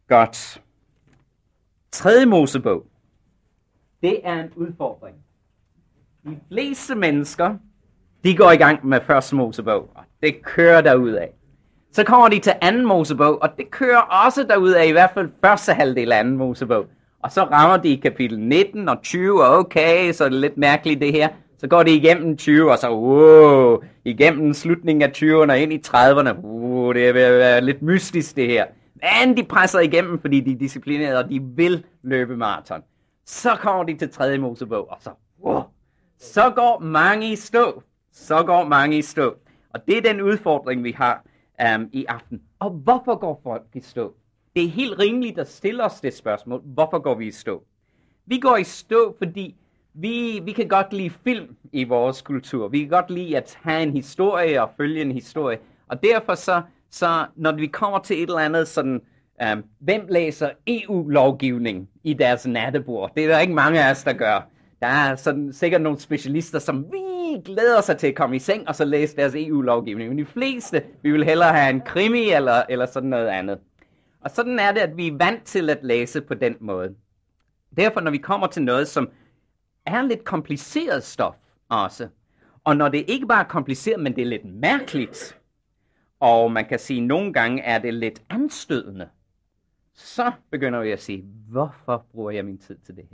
Godt. 3. Mosebog. Det er en udfordring. De fleste mennesker, de går i gang med 1. Mosebog, og det kører derudad. Så kommer de til 2. Mosebog, og det kører også derudad, i hvert fald første halvdel af 2. Mosebog. Og så rammer de kapitel 19 og 20, og okay, så er det lidt mærkeligt det her. Så går de igennem 20, og så igennem slutningen af 20'erne og ind i 30'erne. Det er ved at være lidt mystisk det her. Men de presser igennem, fordi de er disciplinerede, og de vil løbe maraton. Så kommer de til 3. Mosebog, og så går mange i stå. Og det er den udfordring, vi har i aften. Og hvorfor går folk i stå? Det er helt rimeligt at stille os det spørgsmål. Hvorfor går vi i stå? Vi går i stå, fordi vi kan godt lide film i vores kultur. Vi kan godt lide at have en historie og følge en historie. Og derfor så når vi kommer til et eller andet sådan, hvem læser EU-lovgivning i deres nattebord? Det er der ikke mange af os, der gør. Der er sådan sikkert nogle specialister, som glæder sig til at komme i seng og så læse deres EU-lovgivning. Men de fleste, vi vil hellere have en krimi eller sådan noget andet. Og sådan er det, at vi er vant til at læse på den måde. Derfor, når vi kommer til noget, som er lidt kompliceret stof også, og når det ikke bare er kompliceret, men det er lidt mærkeligt, og man kan sige, at nogle gange er det lidt anstødende, så begynder vi at sige, hvorfor bruger jeg min tid til det her?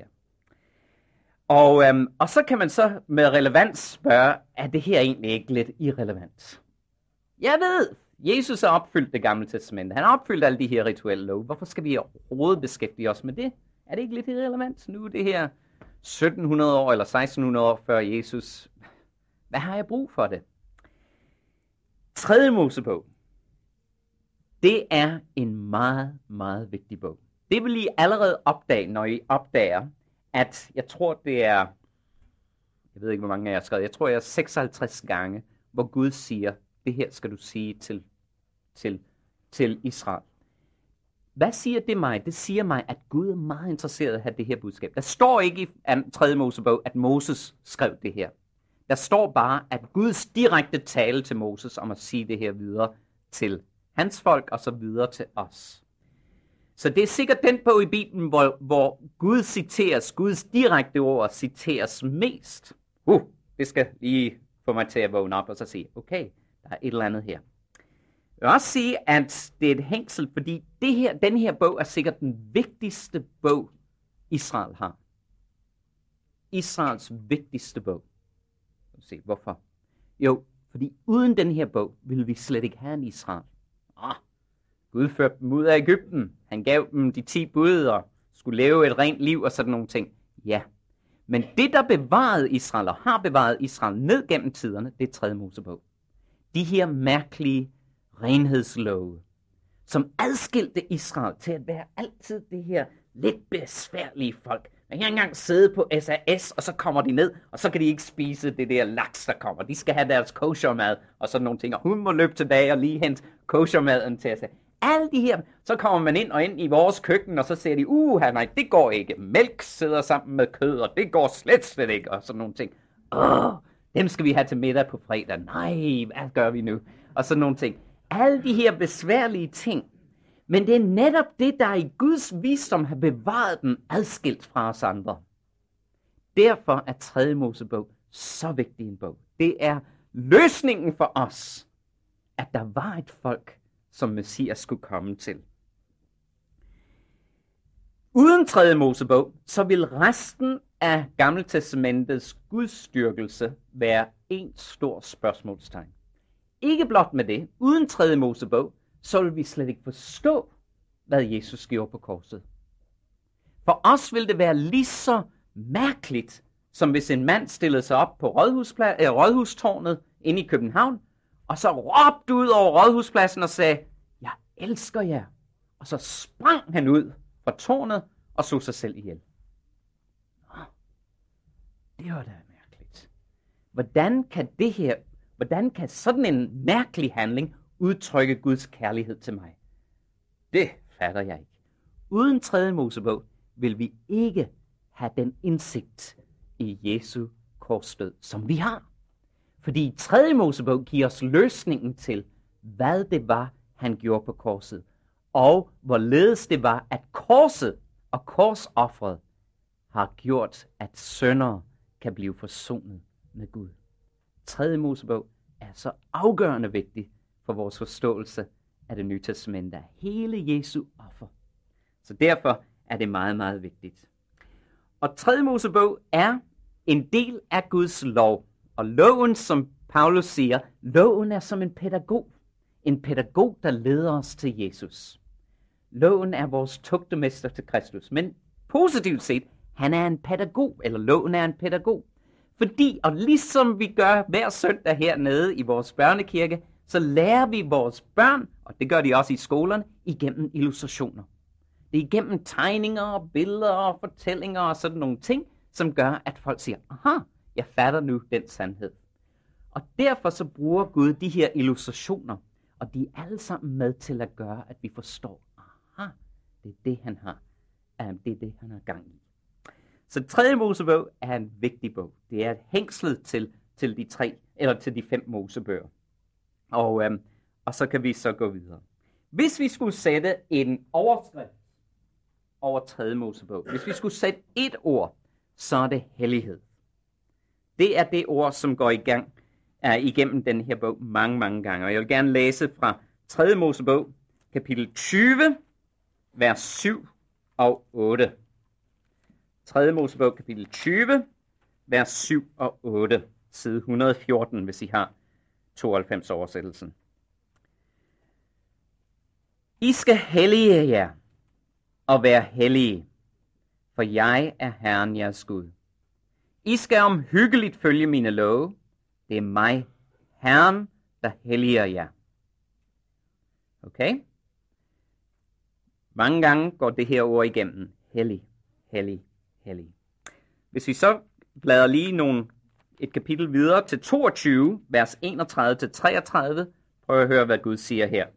Og så kan man så med relevans spørge, er det her egentlig ikke lidt irrelevant? Jeg ved, Jesus har opfyldt det gamle testamente. Han har opfyldt alle de her rituelle love. Hvorfor skal vi overhovedet beskæftige os med det? Er det ikke lidt irrelevant? Nu er det her 1700 år eller 1600 år før Jesus. Hvad har jeg brug for det? 3. Mosebog. Det er en meget, meget vigtig bog. Det vil I allerede opdage, når I opdager, at jeg tror det er, jeg ved ikke hvor mange af jer har skrevet, jeg tror jeg er 56 gange, hvor Gud siger, det her skal du sige til Israel. Hvad siger det mig? Det siger mig, at Gud er meget interesseret i at have det her budskab. Der står ikke i 3. Mosebog, at Moses skrev det her. Der står bare, at Guds direkte tale til Moses om at sige det her videre til hans folk og så videre til os. Så det er sikkert den bog i Bibelen, hvor Gud citeres, Guds direkte ord citeres mest. Det skal lige få mig til at vågne op og så sige, okay, der er et eller andet her. Jeg vil også sige, at det er et hængsel, fordi den her bog er sikkert den vigtigste bog, Israel har. Israels vigtigste bog. Se, hvorfor? Jo, fordi uden den her bog, ville vi slet ikke have en Israel. Gud førte dem ud af Egypten. Han gav dem de 10 bud og skulle leve et rent liv og sådan nogle ting. Ja, men det, der bevarede Israel og har bevaret Israel ned gennem tiderne, det er 3. Mosebog. De her mærkelige renhedslove, som adskilte Israel til at være altid det her lidt besværlige folk. Man kan ikke engang sidde på SAS, og så kommer de ned, og så kan de ikke spise det der laks, der kommer. De skal have deres koshermad og sådan nogle ting, og hun må løbe tilbage og lige hente koshermaden til sig. Alle de her, så kommer man ind i vores køkken, og så siger de, nej, det går ikke. Mælk sidder sammen med kød, og det går slet ikke, og sådan nogle ting. Dem skal vi have til middag på fredag. Nej, hvad gør vi nu? Og sådan nogle ting. Alle de her besværlige ting. Men det er netop det, der i Guds visdom har bevaret den adskilt fra os andre. Derfor er 3. Mosebog så vigtig en bog. Det er løsningen for os, at der var et folk, som Messias skulle komme til. Uden 3. Mosebog, så vil resten af Gamle Testamentets gudsdyrkelse være en stor spørgsmålstegn. Ikke blot med det, uden 3. Mosebog, så vil vi slet ikke forstå, hvad Jesus gjorde på korset. For os vil det være lige så mærkeligt, som hvis en mand stillede sig op på Rådhustårnet inde i København, og så råbte ud over Rådhuspladsen og sagde, jeg elsker jer. Og så sprang han ud fra tårnet og slog sig selv ihjel. Det var da mærkeligt. Hvordan kan sådan en mærkelig handling udtrykke Guds kærlighed til mig? Det fatter jeg ikke. Uden 3. Mosebog vil vi ikke have den indsigt i Jesu korsdød, som vi har. Fordi 3. Mosebog giver os løsningen til, hvad det var, han gjorde på korset. og hvorledes det var, at korset og korsoffret har gjort, at syndere kan blive forsonet med Gud. 3. Mosebog er så afgørende vigtig for vores forståelse af det nye testamente, af hele Jesu offer. Så derfor er det meget, meget vigtigt. Og 3. Mosebog er en del af Guds lov. Og loven, som Paulus siger, loven er som en pædagog. En pædagog, der leder os til Jesus. Loven er vores tugtemester til Kristus. Men positivt set, han er en pædagog, eller loven er en pædagog. Fordi, og ligesom vi gør hver søndag hernede i vores børnekirke, så lærer vi vores børn, og det gør de også i skolerne, igennem illustrationer. Det er igennem tegninger og billeder og fortællinger og sådan nogle ting, som gør, at folk siger, aha, jeg fatter nu den sandhed. Og derfor så bruger Gud de her illustrationer, og de er alle sammen med til at gøre, at vi forstår, aha, det er det, han har, det er det, han har gang i. Så 3. Mosebog er en vigtig bog. Det er hængslet til de 5 Mosebøger. Og så kan vi så gå videre. Hvis vi skulle sætte en overskrift over 3. Mosebog, hvis vi skulle sætte et ord, så er det hellighed. Det er det ord, som går igennem den her bog mange, mange gange. Og jeg vil gerne læse fra 3. Mosebog, kapitel 20, vers 7 og 8. 3. Mosebog, kapitel 20, vers 7 og 8. Side 114, hvis I har 92 oversættelsen. I skal hellige jer og være hellige, for jeg er Herren jeres Gud. I skal omhyggeligt følge mine love. Det er mig, Herren, der helliger jer. Okay? Mange gange går det her ord igennem. Hellig, hellig, hellig. Hvis vi så bladrer lige et kapitel videre til 22, vers 31-33, prøv at høre, hvad Gud siger her.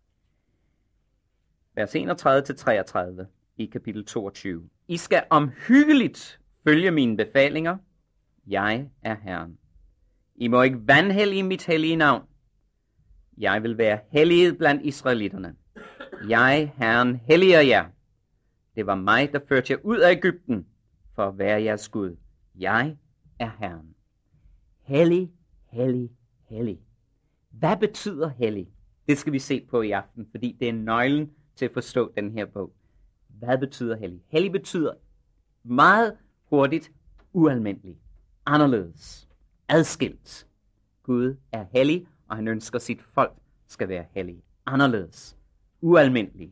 Vers 31-33 i kapitel 22. I skal omhyggeligt følge mine befalinger. Jeg er Herren. I må ikke vanhellige mit hellige navn. Jeg vil være helliget blandt israelitterne. Jeg, Herren, helliger jer. Det var mig, der førte jer ud af Egypten, for at være jeres Gud. Jeg er Herren. Hellig, hellig, hellig. Hvad betyder hellig? Det skal vi se på i aften, fordi det er nøglen til at forstå den her bog. Hvad betyder hellig? Hellig betyder meget hurtigt ualmindelig, anderledes, adskilt. Gud er hellig, og han ønsker, at sit folk skal være hellige. Anderledes, ualmindelig.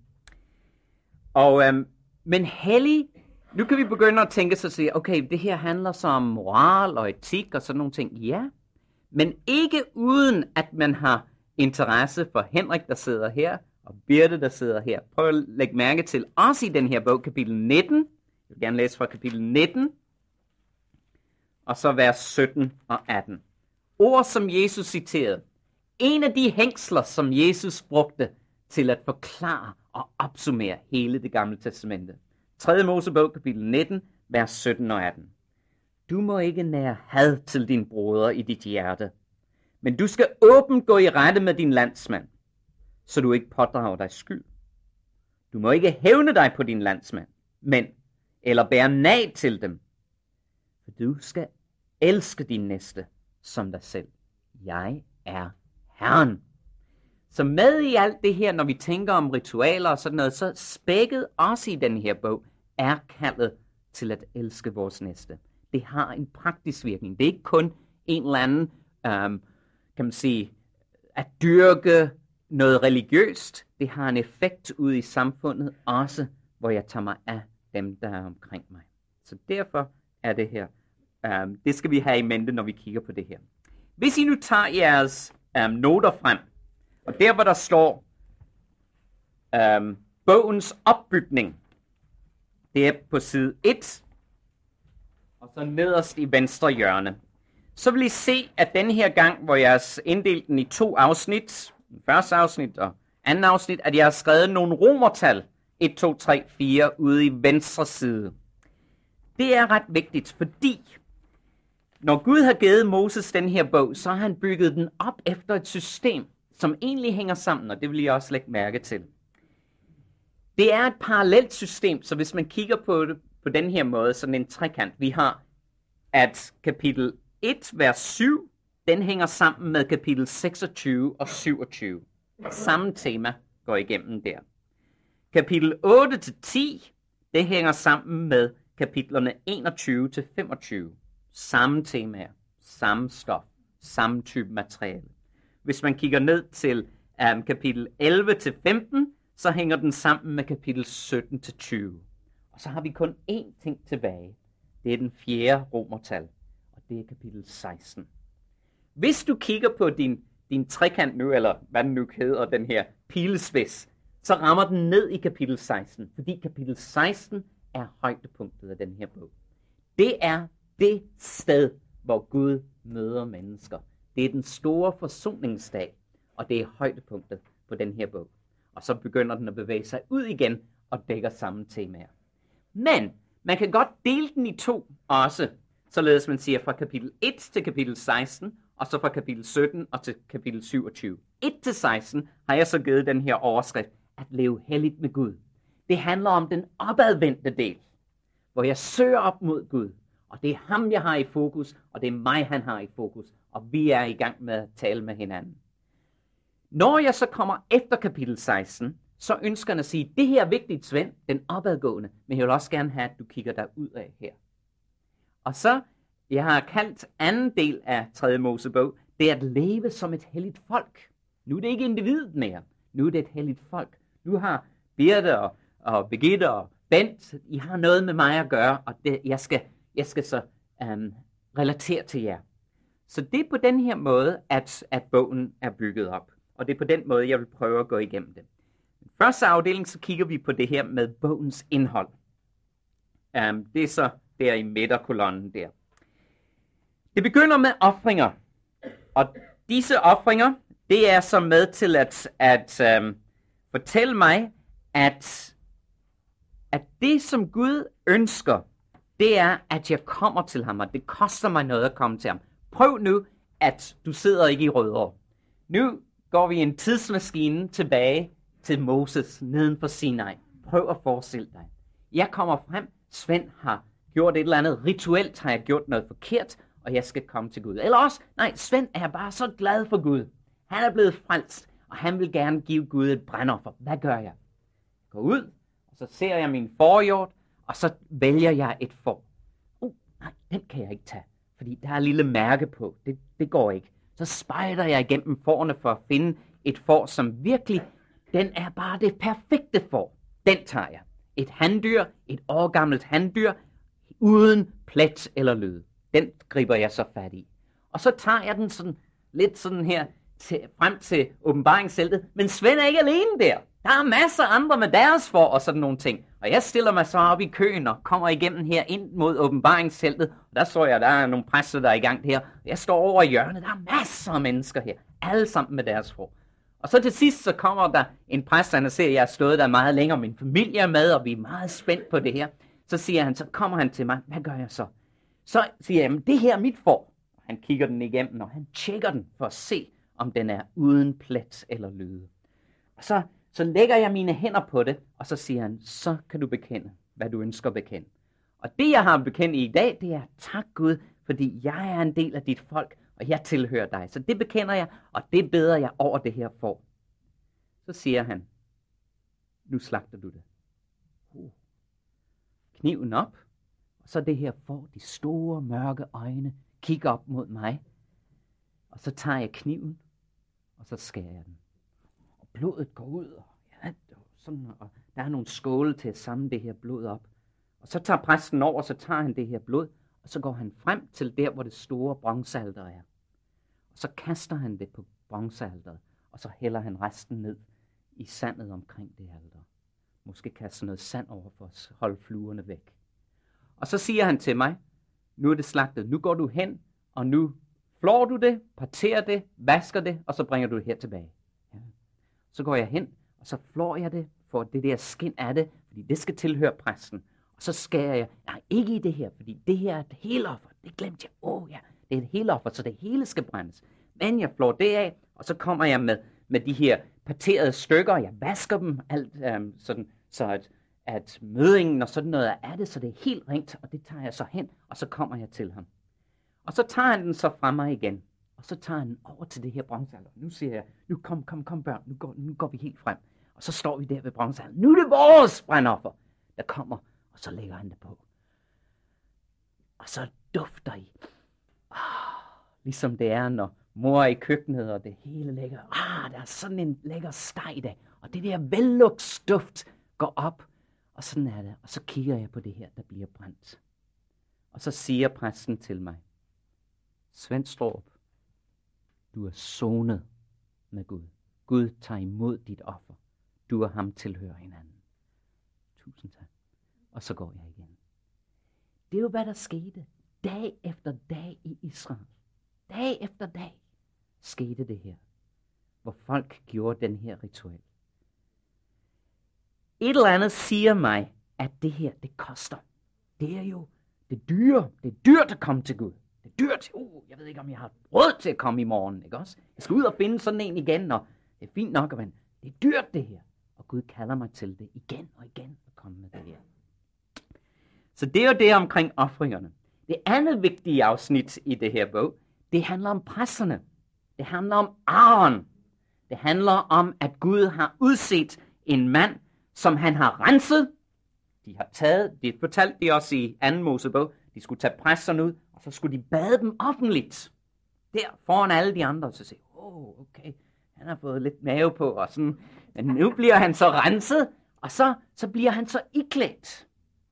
Men hellig, nu kan vi begynde at tænke sig og sige, okay, det her handler så om moral og etik og sådan nogle ting. Ja, men ikke uden at man har interesse for Henrik, der sidder her, og Birte, der sidder her. Prøv at lægge mærke til, også i den her bog, kapitel 19. Jeg vil gerne læse fra kapitel 19, og så vers 17 og 18. Ord, som Jesus citerede. En af de hængsler, som Jesus brugte til at forklare og opsummere hele det gamle testamente. 3. Mosebog, kapitel 19, vers 17 og 18. Du må ikke nære had til din broder i dit hjerte, men du skal åbent gå i rette med din landsmand, så du ikke pådrager dig skyld. Du må ikke hævne dig på din landsmand, eller bære nag til dem, for du skal elske din næste som dig selv. Jeg er Herren. Så med i alt det her, når vi tænker om ritualer og sådan noget, så spækket også i den her bog er kaldet til at elske vores næste. Det har en praktisk virkning. Det er ikke kun en eller anden, kan man sige, at dyrke noget religiøst. Det har en effekt ude i samfundet også, hvor jeg tager mig af dem, der er omkring mig. Så derfor er det her. Det skal vi have i mente, når vi kigger på det her. Hvis I nu tager jeres noter frem, og der hvor der står bogens opbygning, det er på side 1, og så nederst i venstre hjørne. Så vil I se, at den her gang, hvor jeg har inddelt den i 2 afsnit, første afsnit og anden afsnit, at jeg har skrevet nogle romertal, 1, 2, 3, 4, ude i venstre side. Det er ret vigtigt, fordi når Gud har givet Moses den her bog, så har han bygget den op efter et system, som egentlig hænger sammen, og det vil jeg også lægge mærke til. Det er et parallelt system, så hvis man kigger på det på den her måde, sådan en trekant, vi har, at kapitel 1, vers 7, den hænger sammen med kapitel 26 og 27. Samme tema går igennem der. Kapitel 8-10, det hænger sammen med kapitlerne 21-25. Samme temaer, samme stof, samme type materiale. Hvis man kigger ned til kapitel 11-15, så hænger den sammen med kapitel 17-20. Og så har vi kun én ting tilbage. Det er den 4. romertal, og det er kapitel 16. Hvis du kigger på din trekant nu, eller hvad den nu hedder, den her pilespids, så rammer den ned i kapitel 16, fordi kapitel 16 er højdepunktet af den her bog. Det er det sted, hvor Gud møder mennesker. Det er den store forsoningsdag, og det er højdepunktet på den her bog. Og så begynder den at bevæge sig ud igen og dækker samme temaer. Men man kan godt dele den i to også, således man siger fra kapitel 1 til kapitel 16, og så fra kapitel 17 og til kapitel 27. 1-16 har jeg så givet den her overskrift, at leve helligt med Gud. Det handler om den opadvendte del, hvor jeg søger op mod Gud. Og det er ham, jeg har i fokus, og det er mig, han har i fokus. Og vi er i gang med at tale med hinanden. Når jeg så kommer efter kapitel 16, så ønsker jeg at sige, det her er vigtigt, Svend, den opadgående, men jeg vil også gerne have, at du kigger dig ud af her. Og så, jeg har kaldt anden del af 3. Mosebog, det er at leve som et helligt folk. Nu er det ikke individet mere, nu er det et helligt folk. Nu har Birte og Birgitte og Bent, I har noget med mig at gøre, og det, jeg skal så relatere til jer. Så det er på den her måde, at bogen er bygget op. Og det er på den måde, jeg vil prøve at gå igennem det. I første afdeling, så kigger vi på det her med bogens indhold. Det er så der i midterkolonnen der. Det begynder med ofringer. Og disse ofringer, det er så med til at fortælle mig, at det, som Gud ønsker, det er, at jeg kommer til ham, og det koster mig noget at komme til ham. Prøv nu, at du sidder ikke i Rødovre. Nu går vi en tidsmaskine tilbage til Moses neden for Sinai. Prøv at forestille dig. Jeg kommer frem, Svend har gjort et eller andet rituelt, har jeg gjort noget forkert, og jeg skal komme til Gud. Eller også, nej, Svend er bare så glad for Gud. Han er blevet frelst, og han vil gerne give Gud et brændoffer. Hvad gør jeg? Gå ud, og så ser jeg min forhjort, og så vælger jeg et får. Nej, den kan jeg ikke tage, fordi der er et lille mærke på. Det går ikke. Så spejder jeg igennem fårene for at finde et får, som virkelig, den er bare det perfekte får. Den tager jeg. Et handdyr, et årgammelt handdyr, uden plet eller lyd. Den griber jeg så fat i. Og så tager jeg den sådan, lidt sådan her frem til åbenbaringsseltet. Men Svend er ikke alene der. Der er masser af andre med deres får og sådan nogle ting. Og jeg stiller mig så op i køen og kommer igennem her ind mod åbenbaringsseltet. Og der står jeg, der er nogle præster, der er i gang her. Jeg står over i hjørnet. Der er masser af mennesker her. Alle sammen med deres får. Og så til sidst, så kommer der en præst, han ser, at jeg har stået der meget længere. Min familie er med, og vi er meget spændt på det her. Så siger han, så kommer han til mig. Hvad gør jeg så? Så siger jeg, det her er mit får. Han kigger den igennem, og han tjekker den for at se, om den er uden plet eller lyde. Og så lægger jeg mine hænder på det, og så siger han, så kan du bekende, hvad du ønsker at bekende. Og det, jeg har bekendt i dag, det er, tak Gud, fordi jeg er en del af dit folk, og jeg tilhører dig. Så det bekender jeg, og det beder jeg over det her får. Så siger han, nu slagter du det. Kniven op, og så det her får, de store mørke øjne, kigger op mod mig. Og så tager jeg kniven, og så skærer jeg den. Og blodet går ud, og, sådan, og der er nogle skåle til at samle det her blod op. Og så tager præsten over, og så tager han det her blod, og så går han frem til der, hvor det store bronzealter er. Og så kaster han det på bronzealteret, og så hælder han resten ned i sandet omkring det alter. Måske kaster noget sand over for at holde fluerne væk. Og så siger han til mig, nu er det slagtet, nu går du hen, og nu flår du det, parterer det, vasker det, og så bringer du det her tilbage. Ja. Så går jeg hen, og så flår jeg det, for det der skin af det, fordi det skal tilhøre præsten. Og så skærer jeg, nej, ikke i det her, fordi det her er et heloffer. Det glemte jeg. Ja, det er et heloffer, så det hele skal brændes. Men jeg flår det af, og så kommer jeg med de her parterede stykker, og jeg vasker dem alt, sådan, så at mødingen og sådan noget er det, så det er helt rent, og det tager jeg så hen, og så kommer jeg til ham. Og så tager han den så fra mig igen, og så tager han den over til det her bronzealter. Nu siger jeg, nu kom børn, nu går vi helt frem. Og så står vi der ved bronzealderen. Nu er det vores brandoffer, der kommer, og så lægger han det på. Og så dufter I. Ligesom det er, når mor er i køkkenet, og det hele lægger. Der er sådan en lækker steg der. Og det der vellugtsduft går op, og sådan er det. Og så kigger jeg på det her, der bliver brændt. Og så siger præsten til mig, Svenstrup, du er sonet med Gud. Gud tager imod dit offer. Du og ham tilhører hinanden. Tusind tak. Og så går jeg igen. Det er jo, hvad der skete. Dag efter dag i Israel. Dag efter dag skete det her. Hvor folk gjorde den her ritual. Et eller andet siger mig, at det her, det koster. Det er jo det dyre. Det er dyrt at komme til Gud. Det er dyrt. Jeg ved ikke, om jeg har råd til at komme i morgen. Ikke også? Jeg skal ud og finde sådan en igen, og det er fint nok, men det er dyrt det her. Og Gud kalder mig til det igen og igen at komme med det her. Så det er jo det omkring ofringerne. Det andet vigtige afsnit i det her bog, det handler om præsterne. Det handler om Aaron. Det handler om, at Gud har udset en mand, som han har renset. Det fortalte de også i 2. Mosebog. De skulle tage præsterne ud, og så skulle de bade dem offentligt. Der foran alle de andre, og så sige, okay, han har fået lidt mave på, og sådan. Men nu bliver han så renset, og så bliver han så iklædt.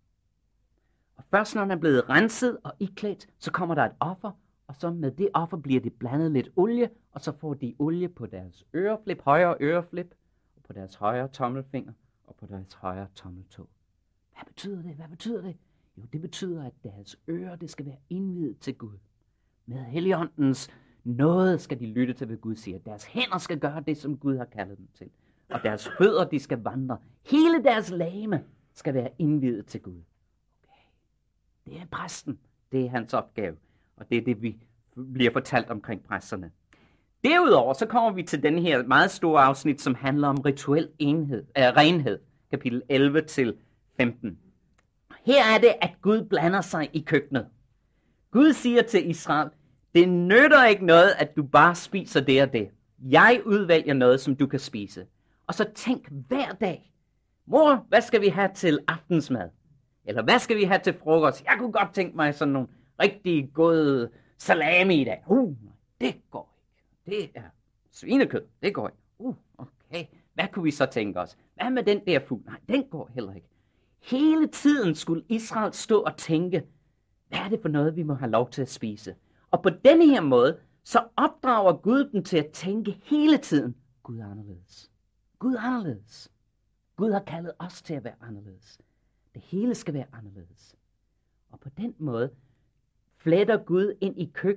Og først når han er blevet renset og iklædt, så kommer der et offer, og så med det offer bliver det blandet lidt olie, og så får de olie på deres øreflip, højre øreflip, og på deres højre tommelfinger, og på deres højre tommeltå. Hvad betyder det? Hvad betyder det? Jo, det betyder, at deres ører, det skal være indviet til Gud. Med Helligåndens nåde skal de lytte til, hvad Gud siger. Deres hænder skal gøre det, som Gud har kaldet dem til. Og deres fødder, de skal vandre. Hele deres legeme skal være indviet til Gud. Okay. Det er præsten. Det er hans opgave. Og det er det, vi bliver fortalt omkring præsterne. Derudover så kommer vi til den her meget store afsnit, som handler om rituel renhed. Kapitel 11 til 15. Her er det, at Gud blander sig i køkkenet. Gud siger til Israel, det nytter ikke noget, at du bare spiser det og det. Jeg udvælger noget, som du kan spise. Og så tænk hver dag, mor, hvad skal vi have til aftensmad? Eller hvad skal vi have til frokost? Jeg kunne godt tænke mig sådan nogle rigtig gode salami i dag. Det går ikke. Det er svinekød. Det går ikke. Okay. Hvad kunne vi så tænke os? Hvad med den der fugl? Nej, den går heller ikke. Hele tiden skulle Israel stå og tænke, hvad er det for noget, vi må have lov til at spise? Og på denne her måde, så opdrager Gud dem til at tænke hele tiden, Gud er anderledes. Gud er anderledes. Gud har kaldet os til at være anderledes. Det hele skal være anderledes. Og på den måde fletter Gud ind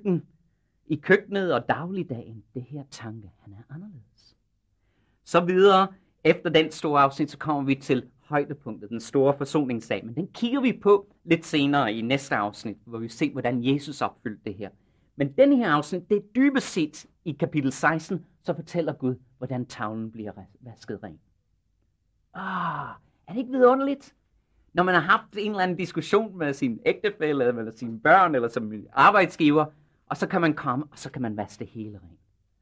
i køkkenet og dagligdagen det her tanke, han er anderledes. Så videre, efter den store afsnit, så kommer vi til højdepunktet, den store forsoningsdag. Men den kigger vi på lidt senere i næste afsnit, hvor vi ser, hvordan Jesus opfyldte det her. Men denne her afsnit, det er dybest set i kapitel 16, så fortæller Gud, hvordan tavlen bliver vasket ren. Er det ikke vidunderligt? Når man har haft en eller anden diskussion med sin ægtefælle, eller sine børn, eller som arbejdsgiver, og så kan man komme, og så kan man vaske det hele rent.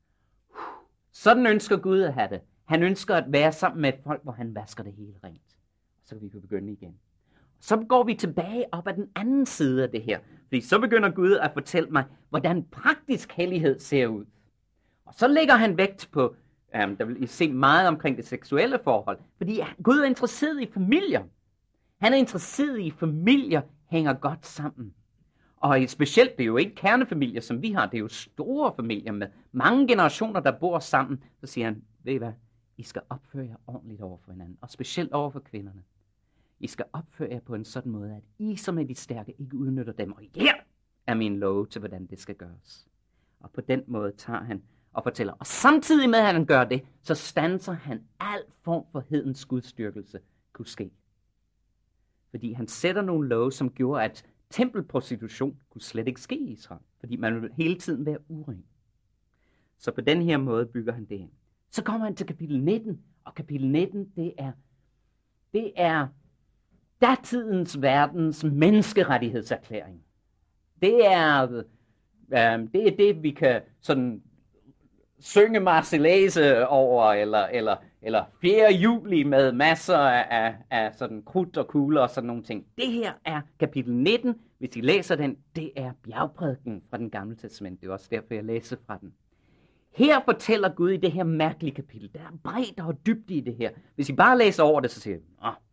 Sådan ønsker Gud at have det. Han ønsker at være sammen med et folk, hvor han vasker det hele rent. Så kan vi begynde igen. Så går vi tilbage op ad den anden side af det her. Fordi så begynder Gud at fortælle mig, hvordan praktisk hellighed ser ud. Og så lægger han vægt på, der vil I se meget omkring det seksuelle forhold. Fordi Gud er interesseret i familier. Han er interesseret i, familier hænger godt sammen. Og specielt, det er jo ikke kernefamilier, som vi har. Det er jo store familier med mange generationer, der bor sammen. Så siger han, ved I hvad? I skal opføre jer ordentligt over for hinanden. Og specielt over for kvinderne. I skal opføre jer på en sådan måde, at I som er de stærke ikke udnytter dem. Og her er min lov til, hvordan det skal gøres. Og på den måde tager han og fortæller. Og samtidig med, at han gør det, så standser han al form for hedens gudstyrkelse kunne ske. Fordi han sætter nogle love, som gjorde, at tempelprostitution kunne slet ikke ske i Israel. Fordi man ville hele tiden være uren. Så på den her måde bygger han det ind. Så kommer han til kapitel 19. Og kapitel 19, det er det er datidens verdens menneskerettighedserklæring. Det er det, vi kan sådan synge Marseillese over, eller 4. juli med masser af sådan krudt og kugler og sådan nogle ting. Det her er kapitel 19. Hvis I læser den, det er bjergprædiken fra den gamle testament. Det er også derfor, jeg læser fra den. Her fortæller Gud i det her mærkelige kapitel. Der er bredt og dybt i det her. Hvis I bare læser over det, så siger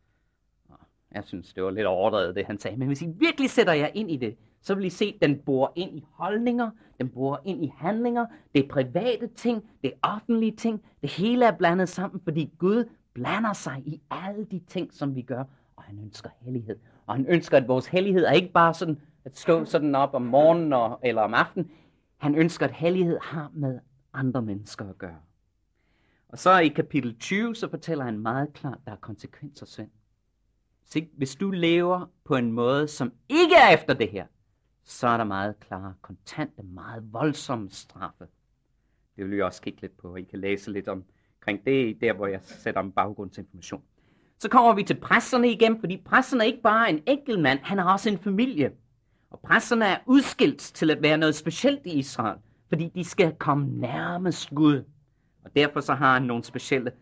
jeg synes, det var lidt overdrevet, det han sagde. Men hvis I virkelig sætter jer ind i det, så vil I se, at den borer ind i holdninger, den borer ind i handlinger, det er private ting, det er offentlige ting, det hele er blandet sammen, fordi Gud blander sig i alle de ting, som vi gør, og han ønsker hellighed. Og han ønsker, at vores hellighed er ikke bare sådan at stå sådan op om morgenen eller om aftenen. Han ønsker, at hellighed har med andre mennesker at gøre. Og så i kapitel 20, så fortæller han meget klart, at der er konsekvenser, Svend. Hvis du lever på en måde, som ikke er efter det her, så er der meget klare, kontante, meget voldsomme straffe. Det vil jeg også kigge lidt på, og I kan læse lidt omkring det, der hvor jeg sætter om baggrundsinformation. Så kommer vi til præsterne igen, fordi præsterne er ikke bare en enkelt mand, han har også en familie. Og præsterne er udskilt til at være noget specielt i Israel, fordi de skal komme nærmest Gud. Og derfor så har han nogle specielle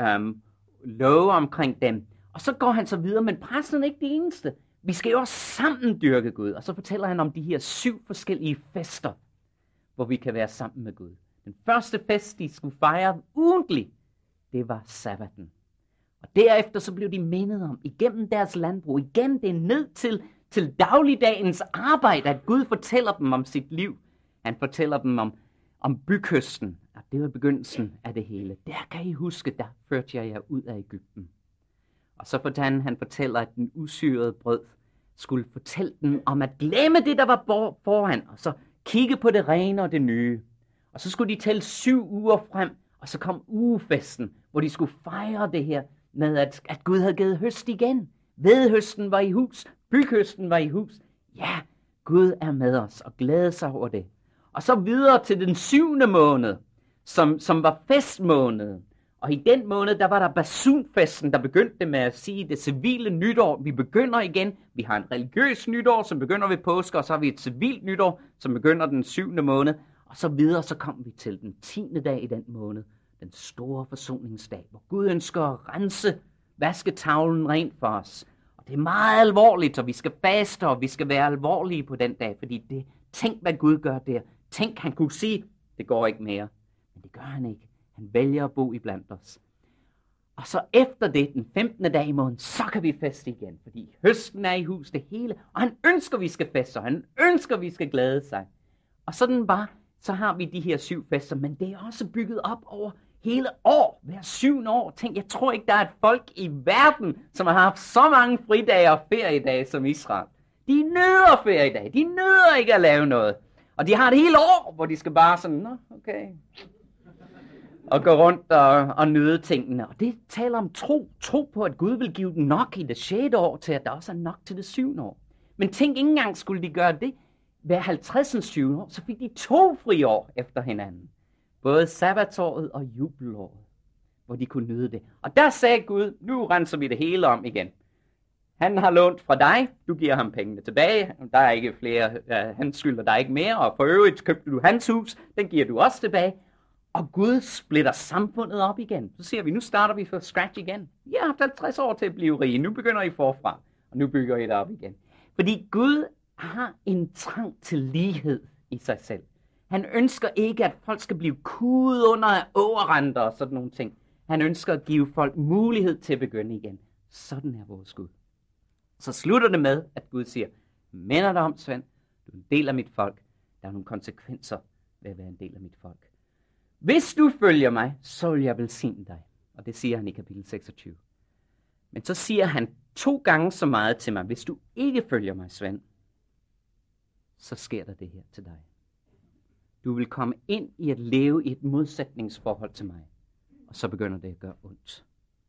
love omkring dem. Og så går han så videre, men præsterne er ikke det eneste. Vi skal jo også sammen dyrke Gud. Og så fortæller han om de her 7 forskellige fester, hvor vi kan være sammen med Gud. Den første fest, de skulle fejre ugentligt, det var sabbaten. Og derefter så blev de mindet om, igennem deres landbrug, igen det er ned til dagligdagens arbejde, at Gud fortæller dem om sit liv. Han fortæller dem om bykysten, og det var begyndelsen af det hele. Der kan I huske, der førte jeg jer ud af Egypten. Og så han fortæller, at den usyrede brød skulle fortælle dem om at glemme det, der var foran, og så kigge på det rene og det nye. Og så skulle de tælle 7 uger frem, og så kom ugefesten, hvor de skulle fejre det her med, at Gud havde givet høst igen. Vedhøsten var i hus, byhøsten var i hus. Ja, Gud er med os og glæder sig over det. Og så videre til den 7. måned, som var festmåneden. Og i den måned, der var der basunfesten, der begyndte med at sige det civile nytår. Vi begynder igen. Vi har en religiøs nytår, som begynder ved påske, og så har vi et civilt nytår, som begynder den 7. måned. Og så videre, så kom vi til den 10. dag i den måned, den store forsoningsdag, hvor Gud ønsker at vaske tavlen rent for os. Og det er meget alvorligt, og vi skal faste, og vi skal være alvorlige på den dag, fordi tænk, hvad Gud gør der. Tænk, han kunne sige, det går ikke mere. Men det gør han ikke. Han vælger at bo iblandt os. Og så efter det, den 15. dag i måneden, så kan vi feste igen. Fordi høsten er i hus, det hele. Og han ønsker, vi skal feste, og han ønsker, vi skal glæde sig. Og sådan bare, så har vi de her 7 fester. Men det er også bygget op over hele år. Hver 7. år. Tænk, jeg tror ikke, der er et folk i verden, som har haft så mange fridage og feriedage som Israel. De nyder feriedage. De nyder ikke at lave noget. Og de har det hele år, hvor de skal bare sådan, okay, og gå rundt og nyde tingene. Og det taler om tro. Tro på, at Gud vil give dem nok i det 6. år, til at der også er nok til det 7. år. Men tænk, ikke engang skulle de gøre det. Hver 50. 7. år, så fik de 2 friår efter hinanden. Både sabbatsåret og jubelåret, hvor de kunne nyde det. Og der sagde Gud, nu renser vi det hele om igen. Han har lånt fra dig, du giver ham pengene tilbage, der er ikke flere, han skylder dig ikke mere, og for øvrigt købte du hans hus, den giver du også tilbage. Og Gud splitter samfundet op igen. Så siger vi, nu starter vi fra scratch igen. I har haft 50 år til at blive rige, nu begynder I forfra, og nu bygger I det op igen. Fordi Gud har en trang til lighed i sig selv. Han ønsker ikke, at folk skal blive kudet under af ågerrenter og sådan nogle ting. Han ønsker at give folk mulighed til at begynde igen. Sådan er vores Gud. Så slutter det med, at Gud siger, minder dig om, Svend, du er en del af mit folk. Der er nogle konsekvenser ved at være en del af mit folk. Hvis du følger mig, så vil jeg velsigne dig. Og det siger han i kapitel 26. Men så siger han 2 gange så meget til mig. Hvis du ikke følger mig, Svend, så sker der det her til dig. Du vil komme ind i at leve i et modsætningsforhold til mig. Og så begynder det at gøre ondt.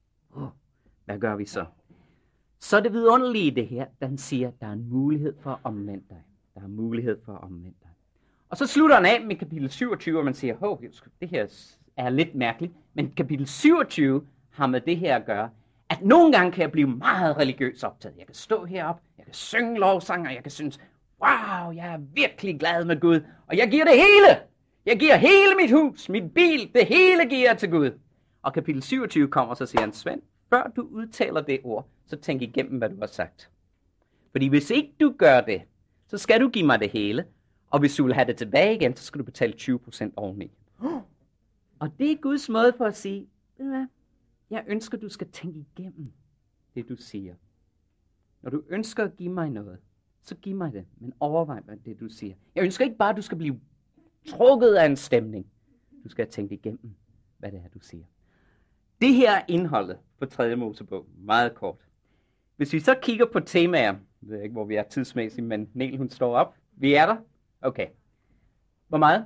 Hvad gør vi så? Så er det vidunderlige i det her, den siger, at der er en mulighed for at omvende dig. Der er mulighed for at omvende dig. Og så slutter han af med kapitel 27, hvor man siger, det her er lidt mærkeligt, men kapitel 27 har med det her at gøre, at nogle gange kan jeg blive meget religiøs optaget. Jeg kan stå heroppe, jeg kan synge lovsanger, jeg kan synes, wow, jeg er virkelig glad med Gud, og jeg giver det hele. Jeg giver hele mit hus, mit bil, det hele giver jeg til Gud. Og kapitel 27 kommer, så siger han, Svend, før du udtaler det ord, så tænk igennem, hvad du har sagt. Fordi hvis ikke du gør det, så skal du give mig det hele, og hvis du vil have det tilbage igen, så skal du betale 20% oveni. Og det er Guds måde for at sige, ved du hvad? Jeg ønsker, du skal tænke igennem det, du siger. Når du ønsker at give mig noget, så giv mig det, men overvej, hvad det, du siger. Jeg ønsker ikke bare, at du skal blive trukket af en stemning. Du skal tænke igennem, hvad det er, du siger. Det her er indholdet på 3. Mosebog. Meget kort. Hvis vi så kigger på temaer, jeg ved ikke, hvor vi er tidsmæssigt, men Nel, hun står op. Vi er der? Okay. Hvor meget?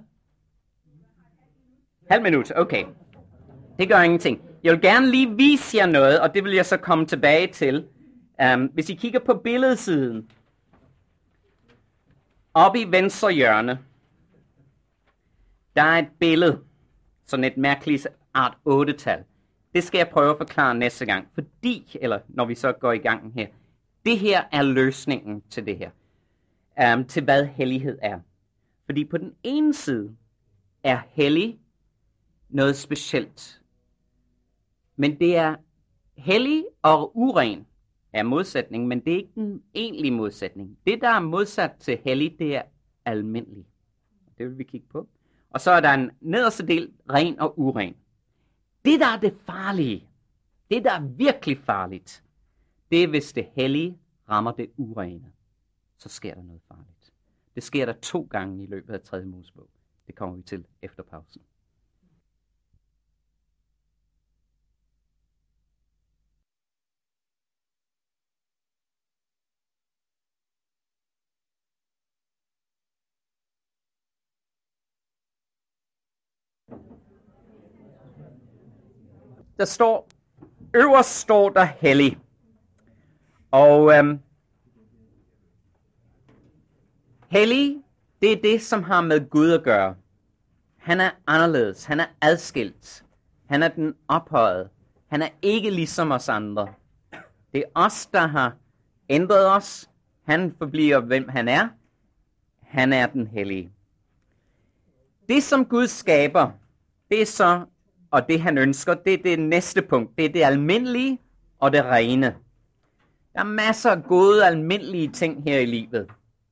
Halv minut, okay. Det gør ingenting. Jeg vil gerne lige vise jer noget, og det vil jeg så komme tilbage til. Hvis I kigger på billedsiden, oppe i venstre hjørne, der er et billede, sådan et mærkeligt art 8-tal. Det skal jeg prøve at forklare næste gang, fordi, eller når vi så går i gang her, det her er løsningen til det her. Til hvad hellighed er. Fordi på den ene side er hellig noget specielt. Men det er hellig og uren er modsætning, men det er ikke den egentlige modsætning. Det, der er modsat til hellig, det er almindelig. Det vil vi kigge på. Og så er der en nederste del, ren og uren. Det, der er det farlige, det, der er virkelig farligt, det er, hvis det hellige rammer det urene. Så sker der noget farligt. Det sker der 2 gange i løbet af 3. Mosebog. Det kommer vi til efter pausen. Der står, øverst står der hellig. Og hellig, det er det, som har med Gud at gøre. Han er anderledes, han er adskilt. Han er den ophøjede. Han er ikke ligesom os andre. Det er os, der har ændret os. Han forbliver, hvem han er. Han er den hellige. Det, som Gud skaber, det er så, og det han ønsker, det er det næste punkt. Det er det almindelige og det rene. Der er masser af gode, almindelige ting her i livet.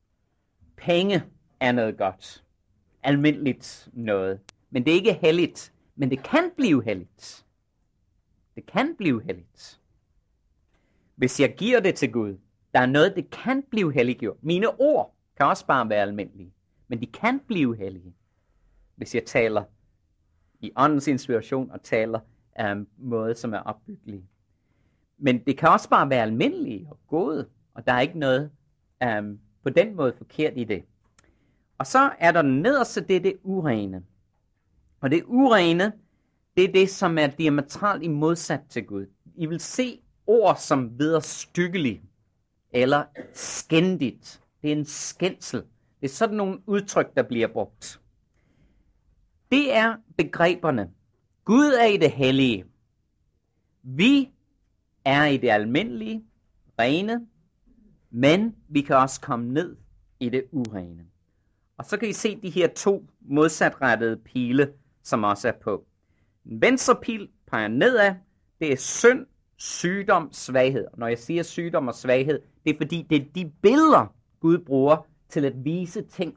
Penge er noget godt. Almindeligt noget. Men det er ikke helligt. Men det kan blive helligt. Det kan blive helligt. Hvis jeg giver det til Gud, der er noget, det kan blive helliggjort. Mine ord kan også bare være almindelige. Men de kan blive hellige. Hvis jeg taler i åndens inspiration og taler måde, som er opbyggelig. Men det kan også bare være almindelige og gode, og der er ikke noget på den måde forkert i det. Og så er der nederst, det er det urene. Og det urene, det er det, som er diametralt i modsat til Gud. I vil se ord som vederstyggelig eller skændigt. Det er en skændsel. Det er sådan nogle udtryk, der bliver brugt. Det er begreberne. Gud er i det hellige. Vi er i det almindelige, rene, men vi kan også komme ned i det urene. Og så kan I se de her 2 modsatrettede pile, som også er på. Den venstre pil peger nedad. Det er synd, sygdom, svaghed. Og når jeg siger sygdom og svaghed, det er fordi, det er de billeder, Gud bruger til at vise ting,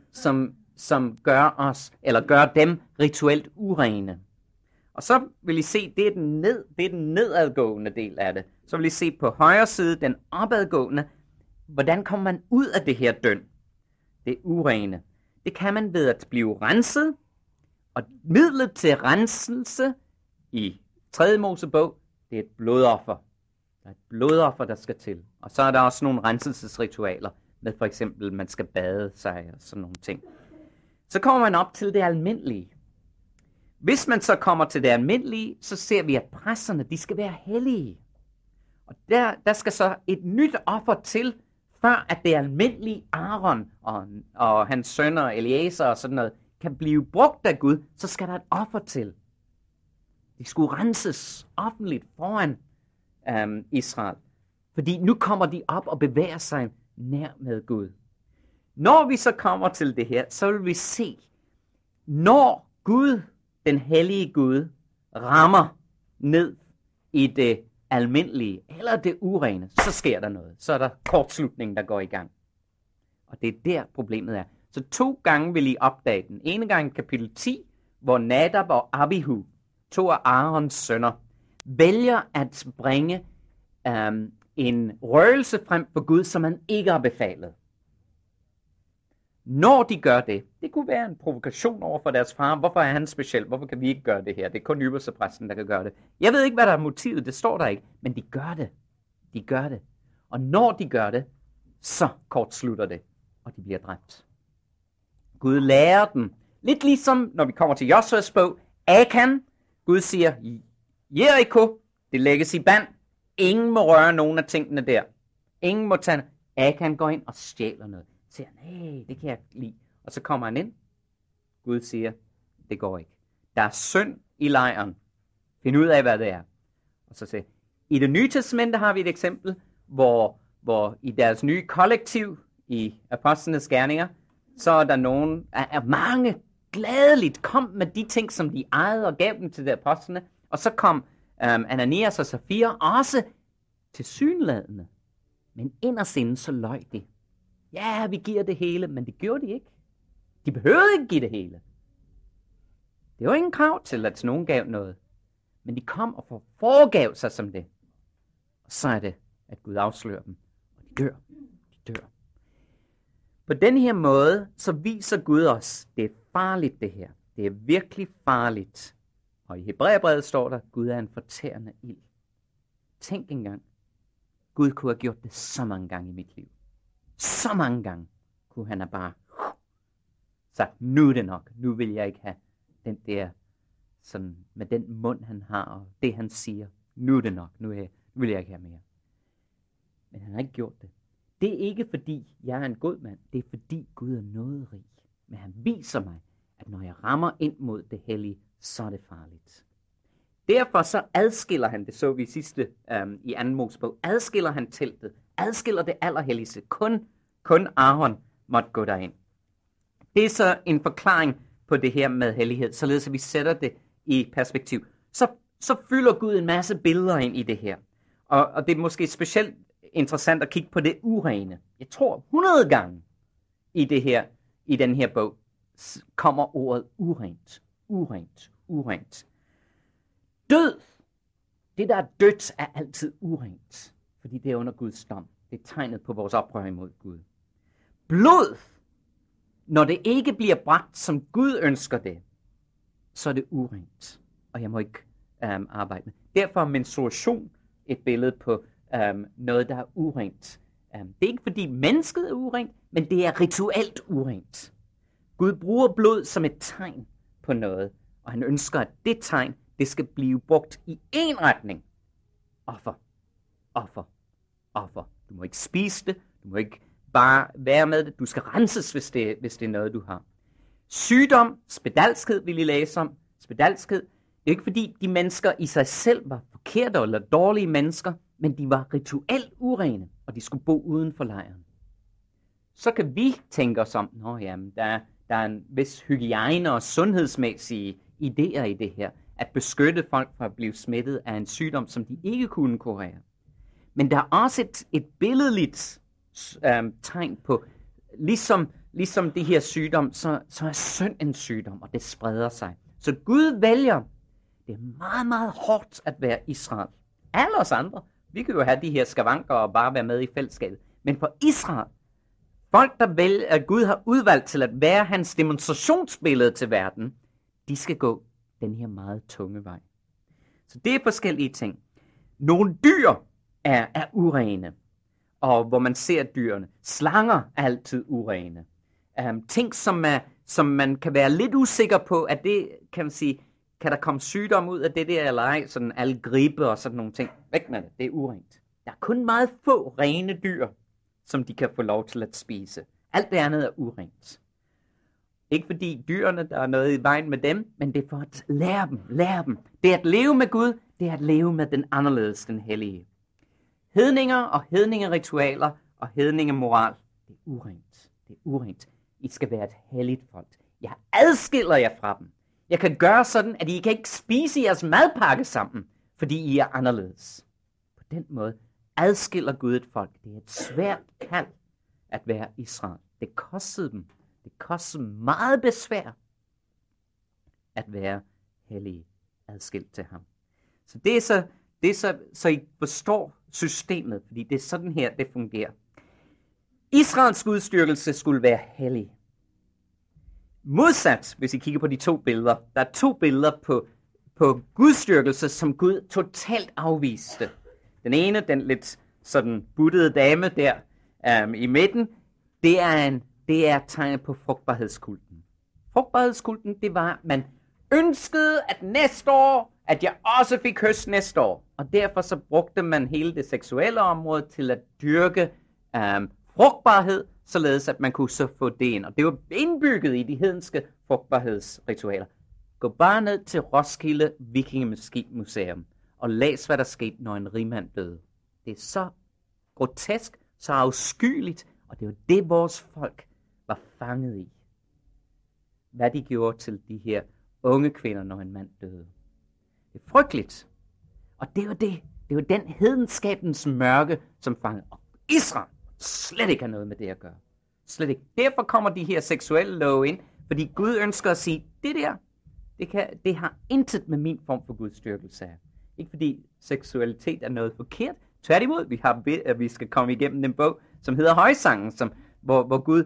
som gør os, eller gør dem rituelt urene. Og så vil I se, det er den nedadgående del af det. Så vil I se på højre side, den opadgående. Hvordan kommer man ud af det her døn? Det urene. Det kan man ved at blive renset. Og midlet til renselse i 3. Mosebog, det er et blodoffer. Der er et blodoffer, der skal til. Og så er der også nogle renselsesritualer, med for eksempel, man skal bade sig og sådan nogle ting. Så kommer man op til det almindelige. Hvis man så kommer til det almindelige, så ser vi, at præsterne, de skal være hellige. Og der skal så et nyt offer til, før at det almindelige Aaron og hans sønner, Eliezer og sådan noget, kan blive brugt af Gud, så skal der et offer til. De skulle renses offentligt foran Israel. Fordi nu kommer de op og bevæger sig nær med Gud. Når vi så kommer til det her, så vil vi se, når Gud, den hellige Gud, rammer ned i det almindelige eller det urene, så sker der noget. Så er der kortslutning, der går i gang. Og det er der problemet er. Så 2 gange vil I opdage den. Ene gang i kapitel 10, hvor Nadab og Abihu, 2 af Aarons sønner, vælger at bringe en røgelse frem for Gud, som han ikke har befalet. Når de gør det, det kunne være en provokation over for deres far. Hvorfor er han speciel? Hvorfor kan vi ikke gøre det her? Det er kun ypperstepræsten, der kan gøre det. Jeg ved ikke, hvad der er motivet. Det står der ikke. Men de gør det. De gør det. Og når de gør det, så kortslutter det. Og de bliver dræbt. Gud lærer dem. Lidt ligesom, når vi kommer til Josuas bog. Akan. Gud siger, Jericho, det lægges i band. Ingen må røre nogen af tingene der. Ingen må tage. Akan går ind og stjæler noget. Siger han, hey, det kan jeg lide. Og så kommer han ind. Gud siger, det går ikke. Der er synd i lejren. Find ud af, hvad det er. Og så siger i det nye testamente har vi et eksempel, hvor i deres nye kollektiv, i apostlenes gerninger, så er der nogen, er mange gladeligt kom med de ting, som de ejede og gav dem til de apostlene. Og så kom Ananias og Safira også tilsyneladende. Men inderst inde så løj de. Ja, vi giver det hele, men det gjorde de ikke. De behøvede ikke give det hele. Det var ingen krav til, at nogen gav noget. Men de kom og foregav sig som det. Og så er det, at Gud afslører dem. Og de dør. De dør. På den her måde, så viser Gud os, det er farligt det her. Det er virkelig farligt. Og i Hebræerbrevet står der, Gud er en fortærende ild. Tænk engang. Gud kunne have gjort det så mange gange i mit liv. Så mange gange kunne han have bare sagt, nu er det nok. Nu vil jeg ikke have den der, sådan med den mund han har, og det han siger. Nu er det nok. Nu vil jeg ikke have mere. Men han har ikke gjort det. Det er ikke fordi, jeg er en god mand. Det er fordi, Gud er nåderig. Men han viser mig, at når jeg rammer ind mod det hellige, så er det farligt. Derfor så adskiller han, det så vi sidste i 2. Mosebog, adskiller han teltet, adskiller det allerhelligste. Kun Aaron måtte gå derind. Det er så en forklaring på det her med hellighed, således at vi sætter det i perspektiv. Så fylder Gud en masse billeder ind i det her. Og det er måske specielt interessant at kigge på det urene. Jeg tror 100 gange i den her bog kommer ordet urent. Urent. Urent. Død. Det der er dødt er altid urent. Fordi det er under Guds dom. Det er tegnet på vores oprør imod Gud. Blod. Når det ikke bliver bragt, som Gud ønsker det, så er det urent. Og jeg må ikke arbejde med. Derfor er menstruation et billede på noget, der er urent. Det er ikke fordi mennesket er urent, men det er rituelt urent. Gud bruger blod som et tegn på noget, og han ønsker, at det tegn, det skal blive brugt i én retning. Offer. Offer. Offer. Du må ikke spise det, du må ikke bare være med det, du skal renses, hvis det er noget, du har. Sygdom, spedalskhed vil I læse om. Spedalskhed, det er ikke fordi de mennesker i sig selv var forkerte eller dårlige mennesker, men de var rituelt urene, og de skulle bo uden for lejren. Så kan vi tænke os om, der er en vis hygiejne og sundhedsmæssige idéer i det her, at beskytte folk fra at blive smittet af en sygdom, som de ikke kunne kurere. Men der er også et billedligt tegn på, ligesom det her sygdom, så er synd en sygdom, og det spreder sig. Så Gud vælger, det er meget, meget hårdt at være Israel. Alle os andre, vi kan jo have de her skavanker og bare være med i fællesskabet. Men for Israel, folk der vælger, at Gud har udvalgt til at være hans demonstrationsbillede til verden, de skal gå den her meget tunge vej. Så det er forskellige ting. Nogle dyr er urene, og hvor man ser dyrene. Slanger er altid urene. Ting, som man kan være lidt usikker på, at det, kan man sige, kan der komme sygdom ud af det der eller ej, sådan algribe og sådan nogle ting. Væk med det, det er urent. Der er kun meget få rene dyr, som de kan få lov til at spise. Alt det andet er urent. Ikke fordi dyrene, der er noget i vejen med dem, men det er for at lære dem. Det er at leve med Gud, det er at leve med den anderledes, den hellige. hedninger og hedningeritualer og hedningemoral, det er urent. Det er urent. I skal være et helligt folk. Jeg adskiller jer fra dem. Jeg kan gøre sådan, at I kan ikke spise jeres madpakke sammen, fordi I er anderledes. På den måde adskiller Gud et folk. Det er et svært kald at være Israel. Det kostede dem. Det kostede meget besvær at være hellige, adskilt til ham. Så det er så I forstår systemet, fordi det er sådan her, det fungerer. Israels gudstyrkelse skulle være hellig. Modsat, hvis I kigger på de to billeder, der er to billeder på gudstyrkelse, som Gud totalt afviste. Den ene, den lidt sådan buttede dame der i midten, det er tegnet på frugtbarhedskulten. Frugtbarhedskulten, det var, at man ønskede, at næste år, at jeg også fik høst næste år. Og derfor så brugte man hele det seksuelle område til at dyrke frugtbarhed, således at man kunne så få det ind. Og det var indbygget i de hedenske frugtbarhedsritualer. Gå bare ned til Roskilde Vikingemuseum og læs, hvad der skete, når en rigmand døde. Det er så grotesk, så afskyeligt, og det var det, vores folk var fanget i. Hvad de gjorde til de her unge kvinder, når en mand døde. Det er frygteligt. Og det var det. Det var den hedenskabens mørke, som fangede. Og Israel slet ikke har noget med det at gøre. Slet ikke. Derfor kommer de her seksuelle love ind, fordi Gud ønsker at sige, det der, det har intet med min form for gudstyrkelse af. Ikke fordi seksualitet er noget forkert. Tværtimod, vi skal komme igennem en bog, som hedder Højsangen, hvor Gud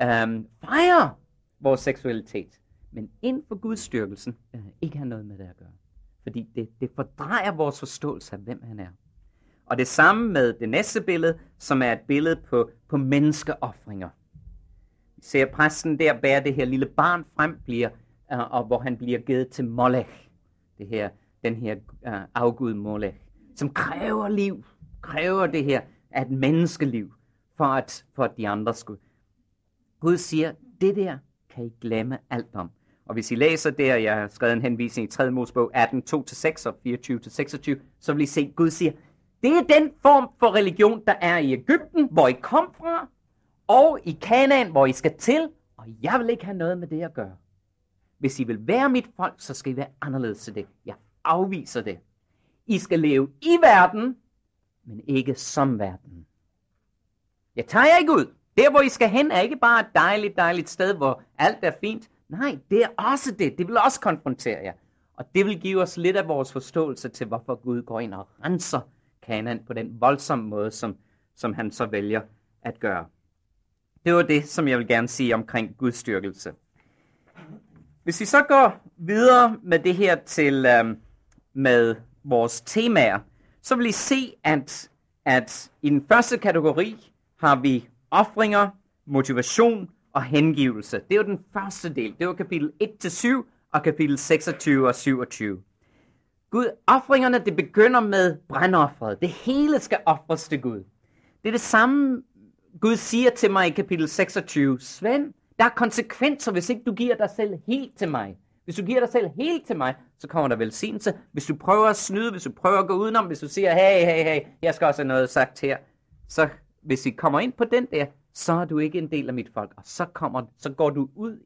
fejrer vores seksualitet. Men inden for gudstyrkelsen ikke har noget med det at gøre. Fordi det fordrejer vores forståelse af, hvem han er. Og det samme med det næste billede, som er et billede på menneskeoffringer. Vi ser præsten der bære det her lille barn frem, og hvor han bliver givet til Molech. Den her afgud Molech, som kræver liv, kræver det her af et menneskeliv, for at de andre skulle. Gud siger, det der kan I glemme alt om. Og hvis I læser der, jeg har skrevet en henvisning i 3. Mosebog 18, 2-6 og 24-26, så vil I se, Gud siger, det er den form for religion, der er i Egypten, hvor I kom fra, og i Kanaan, hvor I skal til, og jeg vil ikke have noget med det at gøre. Hvis I vil være mit folk, så skal I være anderledes til det. Jeg afviser det. I skal leve i verden, men ikke som verden. Jeg tager jer ikke ud. Der, hvor I skal hen, er ikke bare et dejligt sted, hvor alt er fint. Nej, det er også det. Det vil også konfrontere jer. Og det vil give os lidt af vores forståelse til, hvorfor Gud går ind og renser Kanaan på den voldsomme måde, som han så vælger at gøre. Det var det, som jeg vil gerne sige omkring gudstyrkelse. Hvis vi så går videre med det her til med vores temaer, så vil I se, at i den første kategori har vi ofringer, motivation og hengivelse. Det er jo den første del. Det var kapitel 1-7 og kapitel 26 og 27. Gud, ofringerne, det begynder med brandofferet. Det hele skal ofres til Gud. Det er det samme, Gud siger til mig i kapitel 26. Svend, der er konsekvenser, hvis ikke du giver dig selv helt til mig. Hvis du giver dig selv helt til mig, så kommer der velsignelse. Hvis du prøver at snyde, hvis du prøver at gå udenom, hvis du siger, hey, jeg skal også have noget sagt her. Så hvis I kommer ind på den der, så er du ikke en del af mit folk. Og så går du ud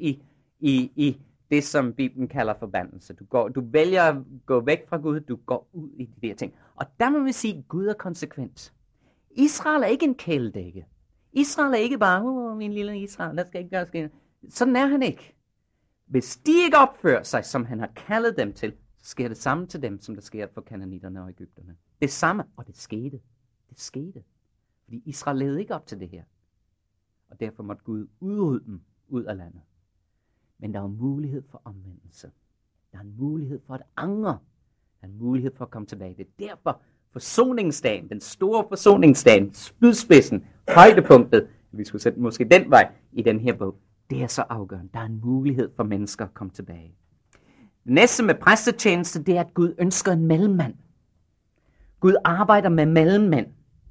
i det, som Bibelen kalder forbandelse. Du vælger at gå væk fra Gud, du går ud i de der ting. Og der må vi sige, at Gud er konsekvent. Israel er ikke en kæledække. Israel er ikke bare, min lille Israel, der skal ikke gøre skæld. Sådan er han ikke. Hvis de ikke opfører sig, som han har kaldet dem til, så sker det samme til dem, som der sker for kananitterne og egypterne. Det samme, og det skete. Det skete. Fordi Israel levede ikke op til det her. Og derfor måtte Gud udrydde dem ud af landet. Men der er mulighed for omvendelse. Der er en mulighed for at angre. Der er en mulighed for at komme tilbage. Det er derfor forsoningsdagen, den store forsoningsdagen, spydspidsen, højdepunktet, vi skulle sætte måske den vej i den her bog, det er så afgørende. Der er en mulighed for mennesker at komme tilbage. Det næste med præstetjeneste, det er, at Gud ønsker en mellemmand. Gud arbejder med mellemmænd.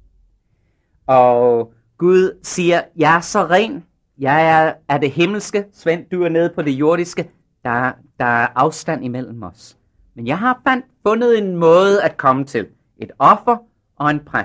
Og Gud siger, jeg er så ren, jeg er det himmelske, Svend, du er nede på det jordiske, der er afstand imellem os. Men jeg har fundet en måde at komme til. Et offer og en præst.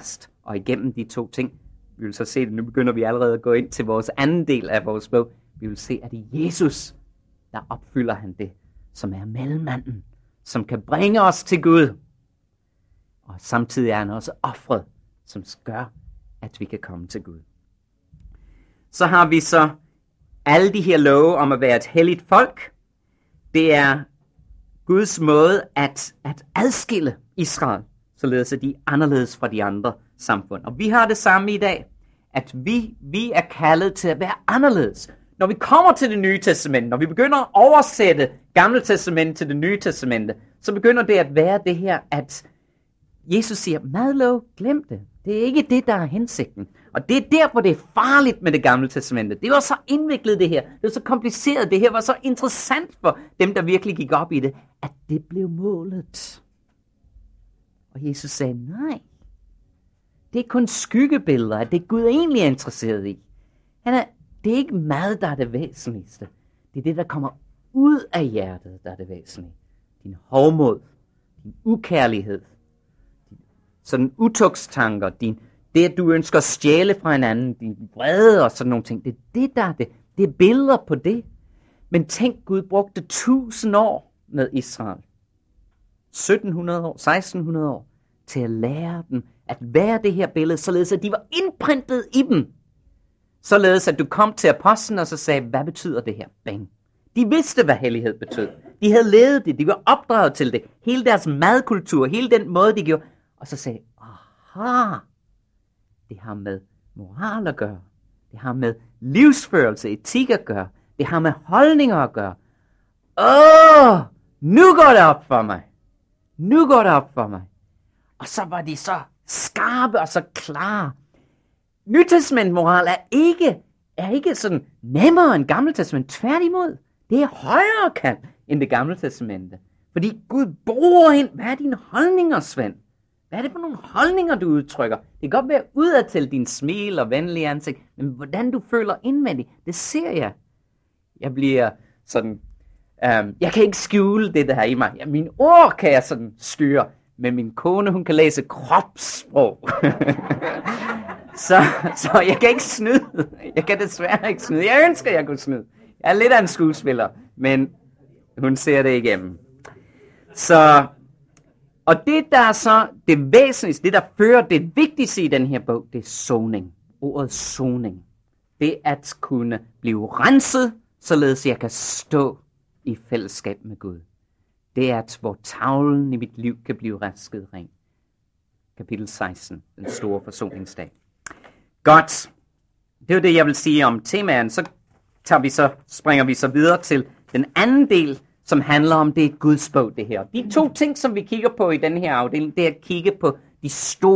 Og igennem de to ting, vi vil så se det, nu begynder vi allerede at gå ind til vores anden del af vores bog. Vi vil se, at i Jesus, der opfylder han det, som er mellemmanden, som kan bringe os til Gud. Og samtidig er han også offret, som gør, at vi kan komme til Gud. Så har vi så alle de her love om at være et helligt folk. Det er Guds måde at adskille Israel, således at de er anderledes fra de andre samfund. Og vi har det samme i dag, at vi er kaldet til at være anderledes. Når vi kommer til det nye testamente, når vi begynder at oversætte Gamle Testamente til det nye testamente, så begynder det at være det her, at Jesus siger, madlov, glem det. Det er ikke det, der er hensigten. Og det er derfor, det er farligt med det Gamle Testamente. Det var så indviklet det her. Det var så kompliceret. Det her var så interessant for dem, der virkelig gik op i det, at det blev målet. Og Jesus sagde, nej. Det er kun skyggebilleder, at det Gud egentlig er interesseret i. Det er ikke mad, der er det væsentligste. Det er det, der kommer ud af hjertet, der er det væsentlige. Din hovmod, din ukærlighed, sådan utugtstanker, det at du ønsker at stjæle fra hinanden, din vrede og sådan nogle ting. Det er det, der er det. Det er billeder på det. Men tænk, Gud brugte 1000 år med Israel. 1700 år, 1600 år, til at lære dem at være det her billede, således at de var indprintet i dem. Således at du kom til apostlen og så sagde, hvad betyder det her? Bang. De vidste, hvad hellighed betød. De havde levet det, de var opdraget til det. Hele deres madkultur, hele den måde, de gjorde. Og så sagde, aha, det har med moral at gøre. Det har med livsførelse, etik at gøre. Det har med holdninger at gøre. Nu går det op for mig. Nu går det op for mig. Og så var de så skarpe og så klare. Nytestament moral er ikke sådan nemmere end Gamle Testament. Tværtimod, det er højere kald end det Gamle Testamente. Fordi Gud bruger ind, hvad er dine holdninger, Svend? Hvad er det for nogle holdninger, du udtrykker? Det kan godt være udadtil din smil og venlige ansigt, men hvordan du føler indvendigt, det ser jeg. Jeg bliver sådan, jeg kan ikke skjule det der i mig. Ja, mine ord kan jeg sådan styre, men min kone, hun kan læse kropssprog. så jeg kan ikke snyde. Jeg kan desværre ikke snyde. Jeg ønsker, jeg kunne snyde. Jeg er lidt af en skuespiller, men hun ser det igennem. Og det, der er så det væsentligste, det der fører det vigtigste i den her bog, det er soning. Ordet soning. Det at kunne blive renset, således jeg kan stå i fællesskab med Gud. Det er, at hvor tavlen i mit liv kan blive rasket ren. Kapitel 16, den store forsoningsdag. Godt. Det var det, jeg vil sige om temaen. Så springer vi så videre til den anden del, som handler om, det er Guds bog, det her. De to ting, som vi kigger på i den her afdeling, det er at kigge på de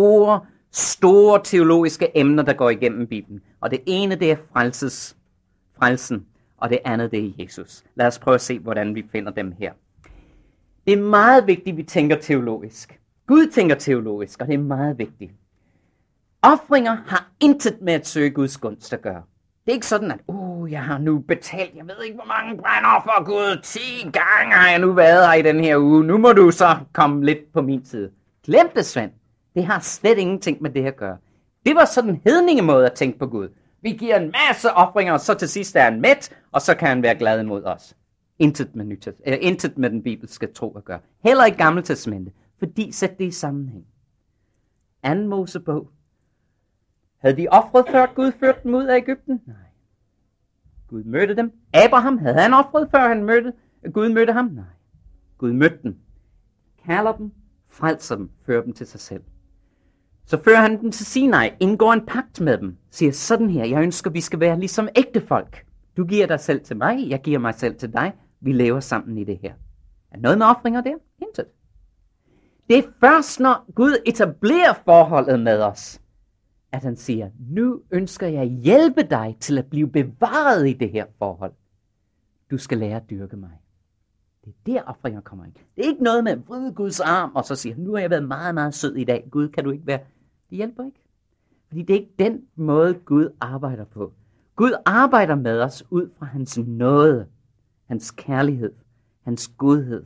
store teologiske emner, der går igennem Bibelen. Og det ene, det er frelsen, og det andet, det er Jesus. Lad os prøve at se, hvordan vi finder dem her. Det er meget vigtigt, at vi tænker teologisk. Gud tænker teologisk, og det er meget vigtigt. Ofringer har intet med at søge Guds gunst at gøre. Det er ikke sådan, at jeg har nu betalt, jeg ved ikke, hvor mange brandoffer, Gud, 10 gange har jeg nu været her i den her uge. Nu må du så komme lidt på min side. Glem det, Svend. Det har slet ingenting med det at gøre. Det var sådan en hedningemåde at tænke på Gud. Vi giver en masse ofringer, og så til sidst er han mæt, og så kan han være glad imod os. Intet med den bibelske tro at gøre. Heller ikke Gamle Testamente, fordi sæt det i sammenhæng. 2. Mosebog. Havde de ofret før Gud førte dem ud af Egypten? Nej. Gud mødte dem. Abraham, havde han ofret før Gud mødte ham? Nej. Gud mødte dem. Kalder dem, frelser dem, fører dem til sig selv. Så fører han dem til Sinai, indgår en pagt med dem, siger sådan her, jeg ønsker, vi skal være ligesom ægtefolk. Du giver dig selv til mig, jeg giver mig selv til dig. Vi lever sammen i det her. Er noget med ofringer der? Intet. Det er først, når Gud etablerer forholdet med os, at han siger, nu ønsker jeg at hjælpe dig til at blive bevaret i det her forhold. Du skal lære at dyrke mig. Det er der ofringer kommer ind. Det er ikke noget med at vride Guds arm, og så sige, nu har jeg været meget, meget sød i dag. Gud, kan du ikke være? Det hjælper ikke. Fordi det er ikke den måde, Gud arbejder på. Gud arbejder med os ud fra hans nåde, hans kærlighed, hans godhed.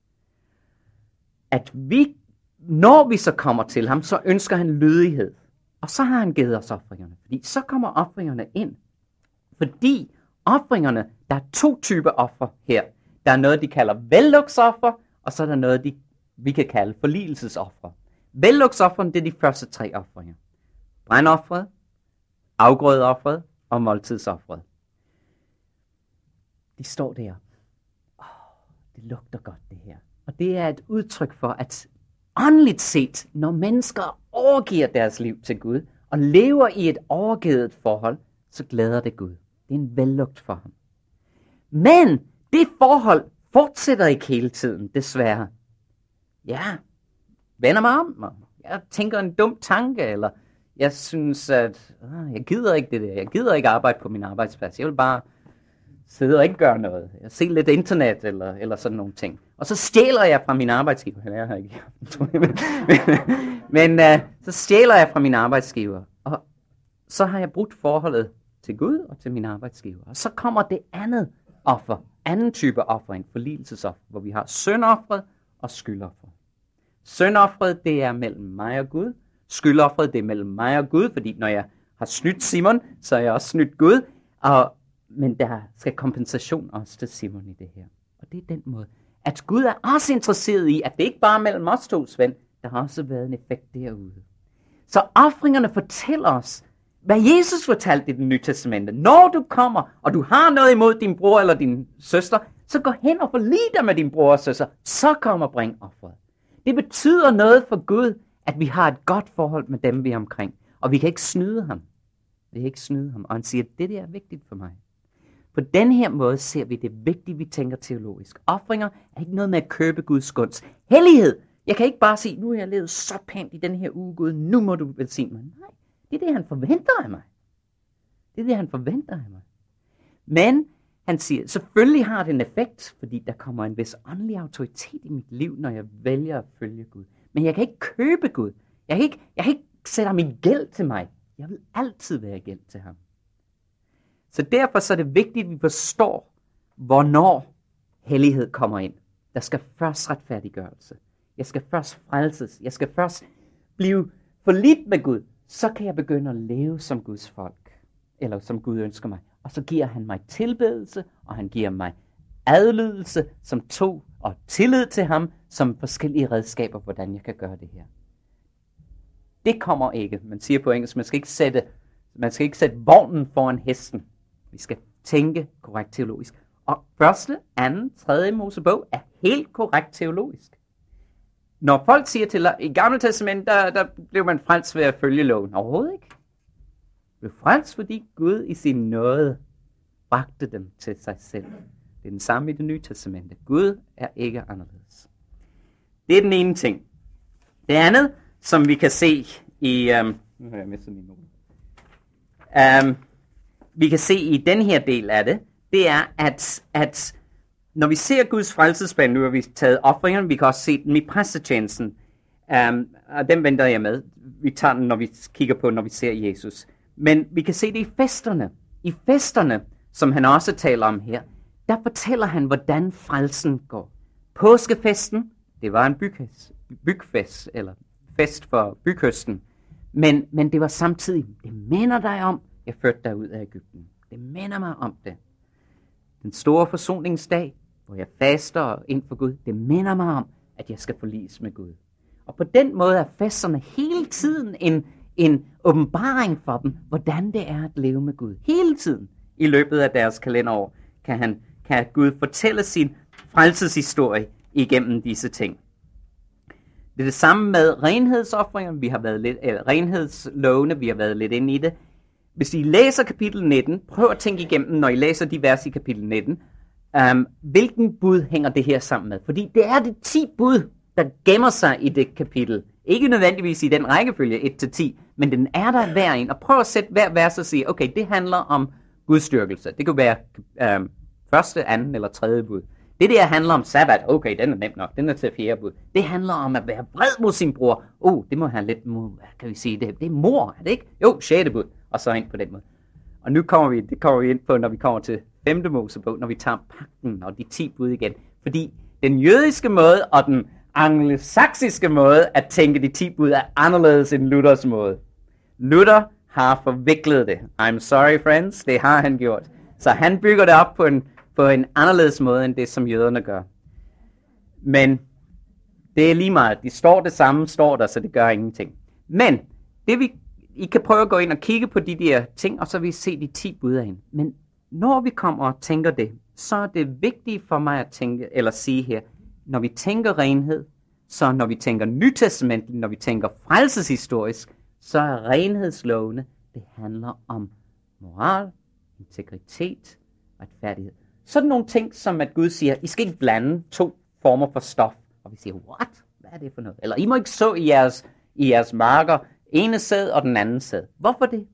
At vi, når vi så kommer til ham, så ønsker han lydighed. Og så har han givet os ofringerne, fordi så kommer ofringerne ind. Fordi ofringerne, der er 2 typer offer her. Der er noget, de kalder vellugtsoffer, og så er der noget, vi kan kalde forligelsesoffer. Vellugtsofferen, det er de første 3 ofringer. Brandofferet, afgrødeofferet og måltidsofferet. De står der. Det lugter godt det her. Og det er et udtryk for, at åndeligt set, når mennesker overgiver deres liv til Gud, og lever i et overgivet forhold, så glæder det Gud. Det er en vellugt for ham. Men det forhold fortsætter ikke hele tiden, desværre. Ja, vender mig om. Jeg tænker en dum tanke, eller jeg synes, at jeg gider ikke det der. Jeg gider ikke arbejde på min arbejdsplads. Jeg vil bare sidde og ikke gøre noget. Jeg ser lidt internet, eller sådan nogle ting. Og så stjæler jeg fra min arbejdsgiver. Jeg har ikke men så stjæler jeg fra min arbejdsgiver. Og så har jeg brudt forholdet til Gud og til min arbejdsgiver. Og så kommer det andet offer. Anden type offering, forligelsesoffer, hvor vi har syndofferet og skyldofferet. Syndofferet, det er mellem mig og Gud. Skyldofferet, det er mellem mig og Gud, fordi når jeg har snydt Simon, så har jeg også snydt Gud. Men der skal kompensation også til Simon i det her. Og det er den måde, at Gud er også interesseret i, at det ikke bare er mellem os 2, Svend. Der har også været en effekt derude. Så ofringerne fortæller os, hvad Jesus fortalte i Det Nye Testamente. Når du kommer, og du har noget imod din bror eller din søster, så gå hen og forlig dig med din bror og søster. Så kom og bring offeret. Det betyder noget for Gud, at vi har et godt forhold med dem, vi er omkring. Og vi kan ikke snyde ham. Vi kan ikke snyde ham. Og han siger, at det der er vigtigt for mig. På den her måde ser vi, det er vigtigt, vi tænker teologisk. Ofringer er ikke noget med at købe Guds gunst. Hellighed. Jeg kan ikke bare sige, nu har jeg levet så pænt i den her uge, Gud, nu må du velsigne mig. Nej, det er det, han forventer af mig. Det er det, han forventer af mig. Men han siger, selvfølgelig har det en effekt, fordi der kommer en vis åndelig autoritet i mit liv, når jeg vælger at følge Gud. Men jeg kan ikke købe Gud. Jeg kan ikke sætte ham i gæld til mig. Jeg vil altid være i gæld til ham. Så derfor så er det vigtigt, at vi forstår, hvornår hellighed kommer ind. Der skal først retfærdiggørelse. Jeg skal først frelses. Jeg skal først blive forlidt med Gud. Så kan jeg begynde at leve som Guds folk. Eller som Gud ønsker mig. Og så giver han mig tilbedelse, og han giver mig adlydelse som og tillid til ham, som forskellige redskaber, hvordan jeg kan gøre det her. Det kommer ikke. Man siger på engelsk, man skal ikke sætte vognen foran hesten. Vi skal tænke korrekt teologisk. Og 1., 2., 3. Mosebog er helt korrekt teologisk. Når folk siger til dig, i Gamle Testament, der blev man frelst ved at følge loven. Overhovedet ikke. Man blev frelst, fordi Gud i sin nåde bragte dem til sig selv. Det er den samme i Det Nye Testamente. Gud er ikke anderledes. Det er den ene ting. Det andet, som vi kan se i... nu har jeg mistet min note. Vi kan se i den her del af det, det er, at når vi ser Guds frelsesplan, nu har vi taget ofringerne, vi kan også se dem i præstetjenesten, og dem venter jeg med. Vi tager den, når vi kigger på, når vi ser Jesus. Men vi kan se det i festerne. I festerne, som han også taler om her, der fortæller han, hvordan frelsen går. Påskefesten, det var en bygfest, eller fest for bykysten. Men det var samtidig, det minder dig om, jeg førte dig ud af Egypten. Det minder mig om det. Den store forsoningsdag, hvor jeg faster ind for Gud, det minder mig om, at jeg skal forliges med Gud. Og på den måde er festerne hele tiden en åbenbaring for dem, hvordan det er at leve med Gud. Hele tiden i løbet af deres kalenderår kan Gud fortælle sin frelseshistorie igennem disse ting. Det er det samme med renhedsoffringer. Vi har været lidt renhedslovene, vi har været lidt inde i det. Hvis I læser kapitel 19, prøv at tænke igennem, når I læser de vers i kapitel 19, hvilken bud hænger det her sammen med? Fordi det er de 10 bud, der gemmer sig i det kapitel. Ikke nødvendigvis i den rækkefølge 1-10, men den er der hver en. Og prøv at sætte hver vers og sige, okay, det handler om gudstyrkelse. Det kan være første, anden eller tredje bud. Det der handler om sabbat. Okay, den er nem nok. Den er til 4. bud. Det handler om at være vred mod sin bror. Det må have lidt, kan vi sige, det er mor, er det ikke? Jo, 6. bud. Og så ind på den måde. Og nu kommer vi ind på, når vi kommer til 5. Mosebog, når vi tager pagten og de 10 bud igen. Fordi den jødiske måde og den angelsaksiske måde at tænke de 10 bud er anderledes end Luthers måde. Luther har forviklet det. I'm sorry, friends. Det har han gjort. Så han bygger det op på en anderledes måde, end det, som jøderne gør. Men det er lige meget. De står det samme, står der, så det gør ingenting. Men I kan prøve at gå ind og kigge på de der ting, og så vil I se de 10 bud af hende. Men når vi kommer og tænker det, så er det vigtigt for mig at tænke, eller sige her, når vi tænker renhed, så når vi tænker nytestamentlig, når vi tænker frelseshistorisk, så er renhedslovene, det handler om moral, integritet, retfærdighed. Sådan nogle ting, som at Gud siger, I skal ikke blande 2 former for stof. Og vi siger, what? Hvad er det for noget? Eller I må ikke så i jeres marker, ene sæd og den anden sæd. Hvorfor det?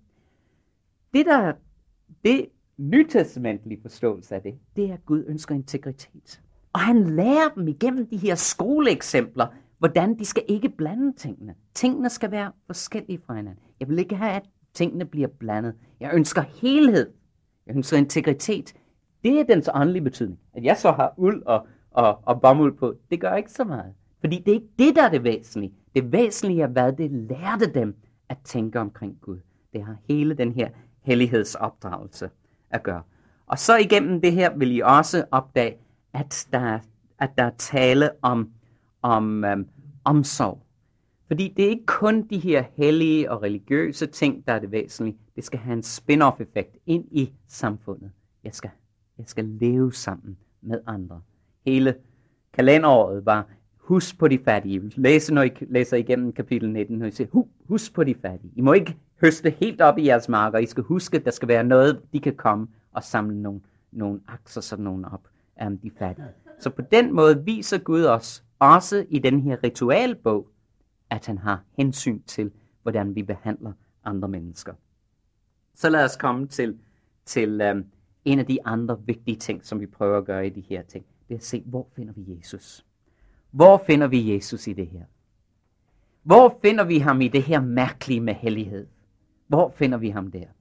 Det nytestamentlige forståelse af det er, at Gud ønsker integritet. Og han lærer dem igennem de her skoleeksempler, hvordan de skal ikke blande tingene. Tingene skal være forskellige fra hinanden. Jeg vil ikke have, at tingene bliver blandet. Jeg ønsker helhed. Jeg ønsker integritet. Det er dens åndelige betydning. At jeg så har uld og bomuld på, det gør ikke så meget. Fordi det er ikke det, der er det væsentlige. Det væsentlige er, hvad det lærte dem at tænke omkring Gud. Det har hele den her hellighedsopdragelse at gøre. Og så igennem det her vil I også opdage, at der er tale om omsorg. Fordi det er ikke kun de her hellige og religiøse ting, der er det væsentlige. Det skal have en spin-off-effekt ind i samfundet. Jeg skal leve sammen med andre. Hele kalenderåret var husk på de fattige. Når I læser igennem kapitel 19, når I siger, husk på de fattige. I må ikke høste helt op i jeres marker. I skal huske, at der skal være noget, de kan komme og samle nogle akser, sådan nogle op af de fattige. Så på den måde viser Gud os, også i den her ritualbog, at han har hensyn til, hvordan vi behandler andre mennesker. Så lad os komme til en af de andre vigtige ting, som vi prøver at gøre i de her ting. Det er at se, hvor finder vi Jesus? Hvor finder vi Jesus i det her? Hvor finder vi ham i det her mærkelige med hellighed? Hvor finder vi ham der?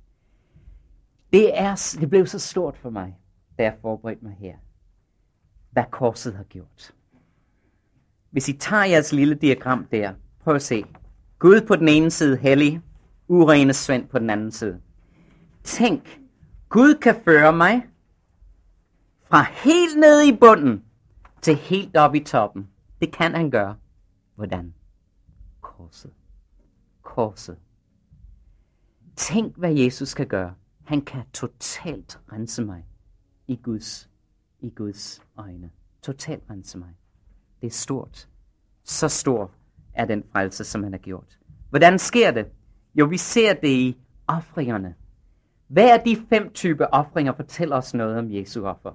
Det blev så stort for mig, da jeg forberedte mig her. Hvad korset har gjort. Hvis I tager jeres lille diagram der, prøv at se. Gud på den ene side hellig, urene Svend på den anden side. Tænk, Gud kan føre mig fra helt nede i bunden til helt op i toppen. Det kan han gøre. Hvordan? Korset. Tænk, hvad Jesus kan gøre. Han kan totalt rense mig i Guds øjne. Totalt rense mig. Det er stort. Så stor er den frelse, som han har gjort. Hvordan sker det? Jo, vi ser det i ofringerne. Hvad er de 5 typer ofringer? Fortæl os noget om Jesu offer.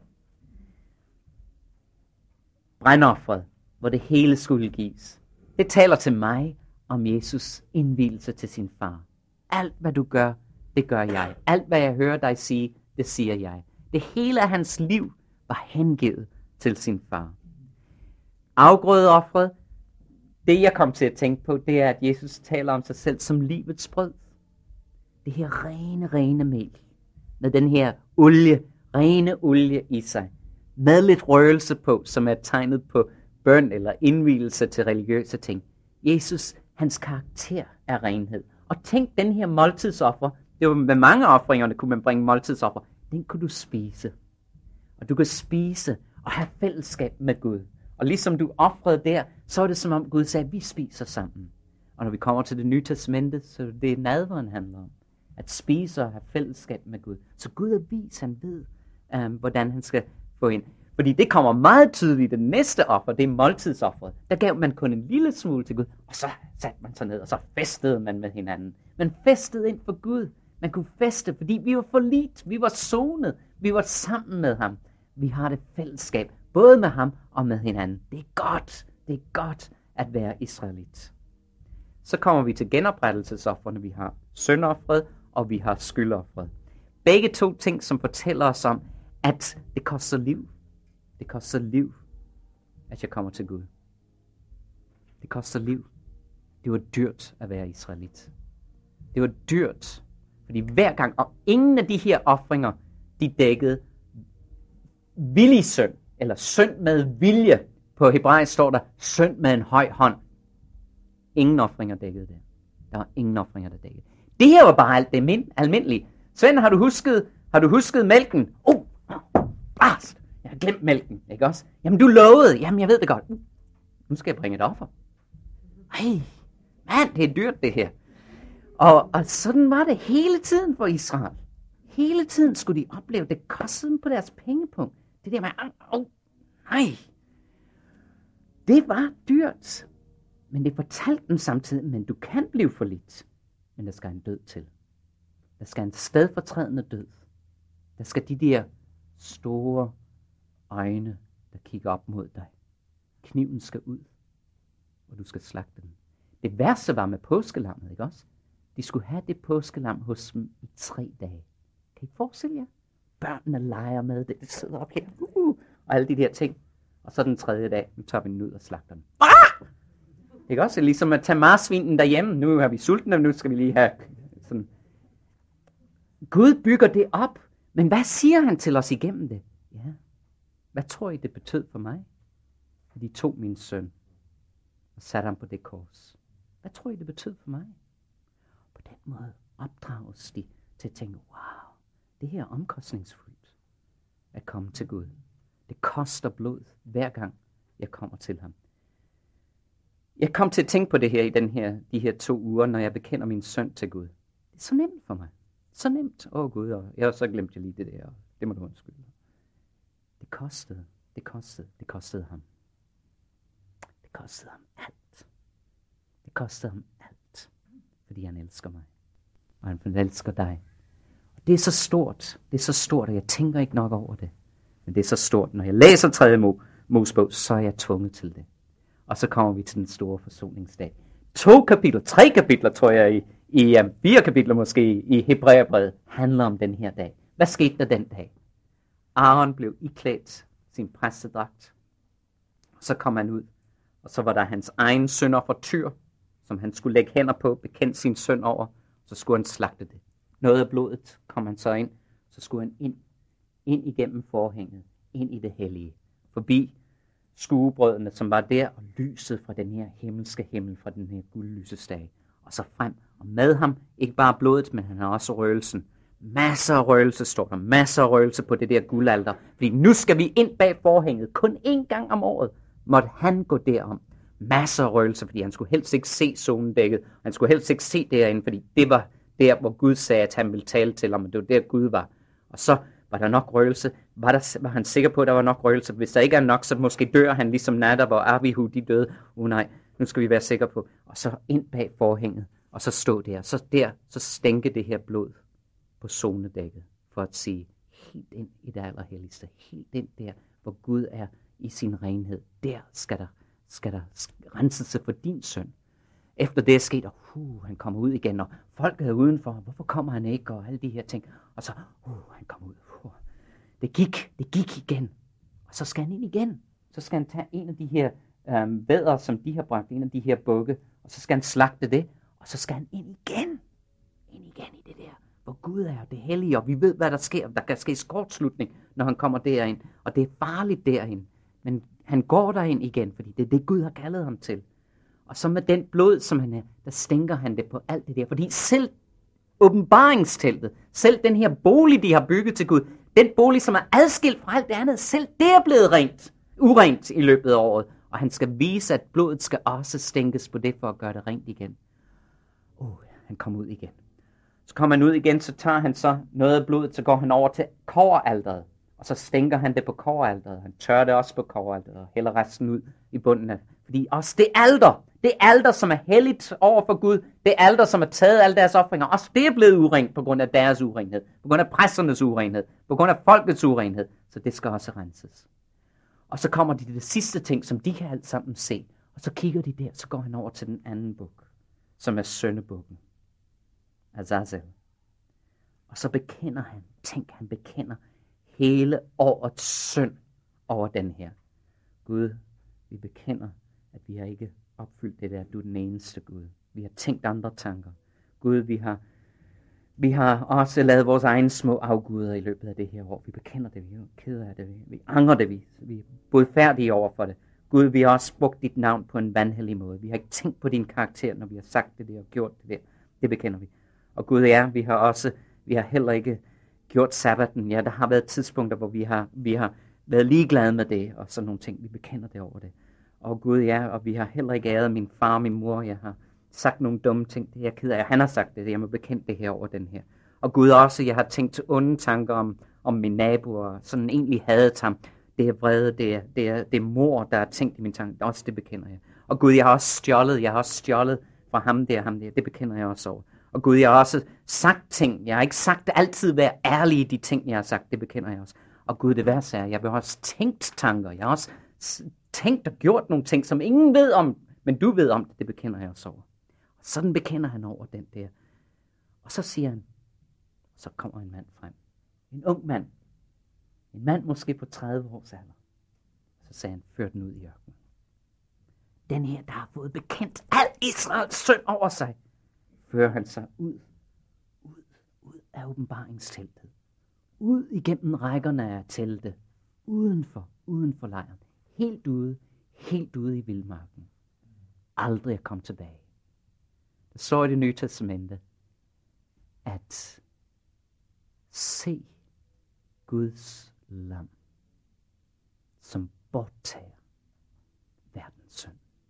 Brændofferet, hvor det hele skulle gives. Det taler til mig om Jesus indvielse til sin far. Alt hvad du gør, det gør jeg. Alt hvad jeg hører dig sige, det siger jeg. Det hele af hans liv var hengivet til sin far. Afgrødeofferet, det jeg kom til at tænke på, det er, at Jesus taler om sig selv som livets brød. Det her rene mel, med den her rene olie i sig, med lidt røgelse på, som er tegnet på bøn eller indvielse til religiøse ting. Jesus, hans karakter er renhed. Og tænk den her måltidsoffer, det var med mange offringerne, kunne man bringe måltidsoffer, den kunne du spise. Og du kan spise og have fællesskab med Gud. Og ligesom du offrede der, så er det som om Gud sagde, at vi spiser sammen. Og når vi kommer til det nye testamente, så det er nadveren handler om. At spise og have fællesskab med Gud. Så Gud er vis, han ved, hvordan han skal få ind. Fordi det kommer meget tydeligt i det næste offer, det er måltidsofferet. Der gav man kun en lille smule til Gud, og så satte man sig ned, og så festede man med hinanden. Man festede ind for Gud. Man kunne feste, fordi vi var forligt, vi var sonet, vi var sammen med ham. Vi har det fællesskab, både med ham og med hinanden. Det er godt at være israelit. Så kommer vi til genoprettelsesofrene. Vi har syndofferet, og vi har skyldofferet. Begge 2 ting, som fortæller os om, at det koster liv. Det koster liv, at jeg kommer til Gud. Det koster liv. Det var dyrt at være israelit. Det var dyrt, fordi hver gang, og ingen af de her ofringer, de dækkede villig synd, eller synd med vilje. På hebraisk står der synd med en høj hånd. Ingen ofringer dækkede det. Der var ingen offringer, der dækkede. Det her var bare alt det almindelige. Svend, har du husket mælken? Bast! Jeg har glemt mælken, ikke også? Jamen, du lovede. Jamen, jeg ved det godt. Nu skal jeg bringe et offer. Ej, mand, det er dyrt, det her. Og sådan var det hele tiden for Israel. Hele tiden skulle de opleve, det kostede dem på deres pengepunkt. Det der med, nej. Det var dyrt. Men det fortalte dem samtidig, men du kan blive forlidt. Men der skal en død til. Der skal en stedfortrædende død. Der skal de der store øjne, der kigger op mod dig. Kniven skal ud, og du skal slagte den. Det værste var med påskelammet, ikke også? De skulle have det påskelam hos dem i 3 dage. Kan I forestille jer? Børnene leger med det. Det sidder op her. Og alle de der ting. Og så den 3. dag, nu tager vi den ud og slagter den. Ikke også? Ligesom at tage marsvinen derhjemme. Nu har vi sultne, nu skal vi lige have sådan. Gud bygger det op. Men hvad siger han til os igennem det? Ja. Hvad tror I, det betød for mig? At de tog min søn og satte ham på det kors. Hvad tror I, det betød for mig? På den måde opdrages de til at tænke, wow, det her er omkostningsfuldt at komme til Gud. Det koster blod hver gang jeg kommer til ham. Jeg kom til at tænke på det her i de her 2 uger, når jeg bekender min søn til Gud. Det er så nemt for mig. Så nemt. Gud, og jeg har så glemt lige det der. Det må du undskylde. Det kostede ham. Det kostede ham alt. Det kostede ham alt. Fordi han elsker mig. Og han elsker dig. Og det er så stort. Og jeg tænker ikke nok over det. Men det er så stort. Når jeg læser 3. Mosebog, så er jeg tvunget til det. Og så kommer vi til den store forsoningsdag. 3 kapitler, tror jeg, i 4 kapitler måske, i Hebræerbrevet, handler om den her dag. Hvad skete der den dag? Aaron blev iklædt sin præstedragt. Så kom han ud, og så var der hans egen sønoffer Tyr, som han skulle lægge hænder på, bekendte sin søn over, så skulle han slagte det. Noget af blodet kom han så ind, så skulle han ind igennem forhænget, ind i det hellige, forbi skuebrødene, som var der, og lyset fra den her himmelske himmel, fra den her guldlysestage, og så frem, og med ham, ikke bare blodet, men han har også røgelsen. Masser af røgelse står der, masser af røgelse på det der guldalter, fordi nu skal vi ind bag forhænget, kun 1 gang om året, måtte han gå derom. Masser af røgelse, fordi han skulle helst ikke se zonedækket, han skulle helst ikke se derinde, fordi det var der, hvor Gud sagde, at han ville tale til ham, og det var der Gud var. Og så var der nok røgelse, var han sikker på, at der var nok røgelse. Hvis der ikke er nok, så måske dør han ligesom Nadab og Abihu, de døde. Nej, nu skal vi være sikre på. Og så ind bag forhænget, og så stå der. Så stænke det her blod på zonedækket, for at sige helt ind i det allerhelligste. Helt ind der, hvor Gud er i sin renhed. Der skal der renselse for din søn. Efter det er sket, og han kommer ud igen, og folk er udenfor, hvorfor kommer han ikke, og alle de her ting. Og så, han kommer ud. Det gik igen. Og så skal han ind igen. Så skal han tage en af de her vædder, som de har bragt, en af de her bukke, og så skal han slagte det, og så skal han ind igen. Ind igen i det der, hvor Gud er det hellige, og vi ved, hvad der sker. Der kan ske skortslutning, når han kommer derind, og det er farligt derind. Men han går derind igen, fordi det er det, Gud har kaldet ham til. Og så med den blod, som han er, der stænker han det på alt det der. Fordi selv åbenbaringsteltet, selv den her bolig, de har bygget til Gud, den bolig, som er adskilt fra alt det andet, selv det er blevet urent i løbet af året. Og han skal vise, at blodet skal også stænkes på det, for at gøre det rent igen. Han kommer ud igen. Så kommer han ud igen, så tager han så noget af blodet, så går han over til kobberalteret. Og så stænker han det på kobberalteret. Han tørrer det også på kobberalteret og hælder resten ud i bunden af. Fordi også det alter, som er helligt over for Gud, det alter, som har taget alle deres ofringer, også det er blevet urent på grund af deres urenhed, på grund af præsternes urenhed, på grund af folkets urenhed. Så det skal også renses. Og så kommer de det sidste ting, som de kan alt sammen se. Og så kigger de der, så går han over til den anden buk, som er syndebukken. Azazel. Og så bekender han bekender hele årets synd over den her. Gud, vi bekender, at vi har ikke opfyldt det der, du er den eneste Gud. Vi har tænkt andre tanker. Gud, vi har også lavet vores egne små afguder i løbet af det her år. Vi bekender det, vi er ked af det, vi angrer det, vi er bodfærdige over for det. Gud, vi har også brugt dit navn på en vanhellig måde. Vi har ikke tænkt på din karakter, når vi har sagt det der og gjort det der. Det bekender vi. Og Gud, ja, vi har heller ikke gjort sabbaten. Ja, der har været tidspunkter, hvor vi har været ligeglade med det, og sådan nogle ting. Vi bekender det over det. Og Gud, ja, og vi har heller ikke æret min far og min mor. Jeg har sagt nogle dumme ting. Det er jeg ked af. Han har sagt det. Jeg må bekende det her over den her. Og Gud også, jeg har tænkt onde tanker om min nabo, og sådan egentlig hadet ham. Det er vrede, det er mor, der har tænkt i min tanke. Også det bekender jeg. Og Gud, jeg har også stjålet fra ham der. Det bekender jeg også over. Og Gud, jeg har også sagt ting. Jeg har ikke sagt altid være ærlig i de ting, jeg har sagt. Det bekender jeg også. Og Gud, det værste er, jeg har også tænkt tanker. Jeg har også tænkt og gjort nogle ting, som ingen ved om, men du ved om det. Det bekender jeg også over. Og sådan bekender han over den der. Og så siger han, så kommer en mand frem. En ung mand. En mand måske på 30 års alder. Så sagde han, før den ud i ørkenen. Den her, der har fået bekendt al Israels synd over sig, fører han sig ud af åbenbaringsteltet. Ud igennem rækkerne af teltet. Uden for lejren. Helt ude i vildmarken. Aldrig at komme tilbage. Der står i Det Nye Testamente, at se Guds lam, som borttager verdens synd.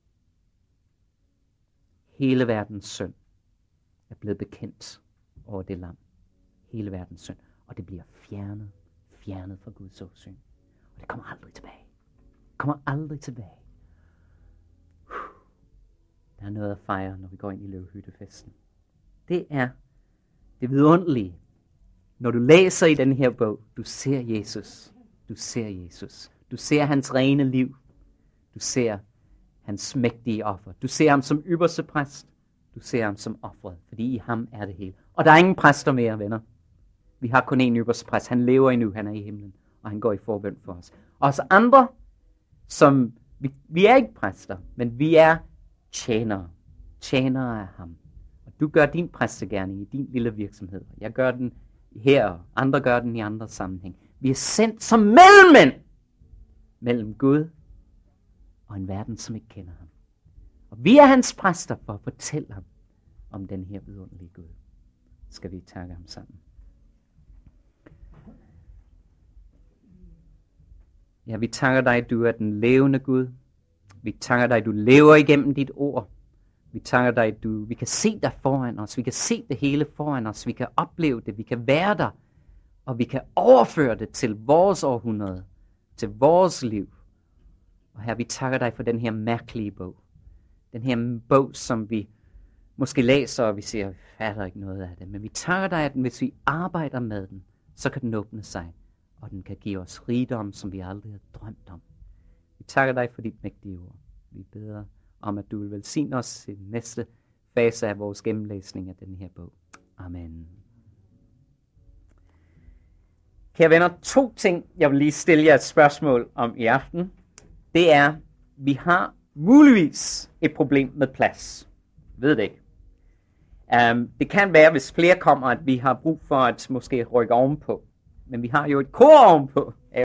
Hele verdens synd er blevet bekendt over det lam. Hele verdens synd. Og det bliver fjernet fra Guds åsyn. Og det kommer aldrig tilbage. Der er noget at fejre, når vi går ind i løvehyttefesten. Det er det vidunderlige. Når du læser i den her bog, du ser Jesus. Du ser hans rene liv. Du ser hans mægtige offer. Du ser ham som ypperste præst. Du ser ham som offeret, fordi i ham er det hele. Og der er ingen præster mere, venner. Vi har kun en ypperste præst. Han lever endnu, han er i himlen, og han går i forbøn for os. Og os andre, som vi er ikke præster, men vi er tjenere af ham. Og du gør din præstegerning i din lille virksomhed. Jeg gør den her, og andre gør den i andre sammenhæng. Vi er sendt som mellemmænd mellem Gud og en verden, som ikke kender ham. Og vi er hans præster for at fortælle ham om den her vidunderlige Gud. Skal vi takke ham sammen. Ja, vi takker dig, du er den levende Gud. Vi takker dig, du lever igennem dit ord. Vi takker dig, vi kan se dig foran os. Vi kan se det hele foran os. Vi kan opleve det. Vi kan være der. Og vi kan overføre det til vores århundrede. Til vores liv. Og her, vi takker dig for den her mærkelige bog. Den her bog, som vi måske læser, og vi siger, vi fatter ikke noget af det. Men vi takker dig, at hvis vi arbejder med den, så kan den åbne sig. Og den kan give os rigdom, som vi aldrig har drømt om. Vi takker dig for dit mægtige ord. Vi beder om, at du vil velsigne os i næste fase af vores gennemlæsning af den her bog. Amen. Kære venner, 2 ting, jeg vil lige stille jer et spørgsmål om i aften. Det er, vi har muligvis et problem med plads. Jeg ved det ikke. Det kan være, hvis flere kommer, at vi har brug for at måske rykke ovenpå. Men vi har jo et kor ovenpå.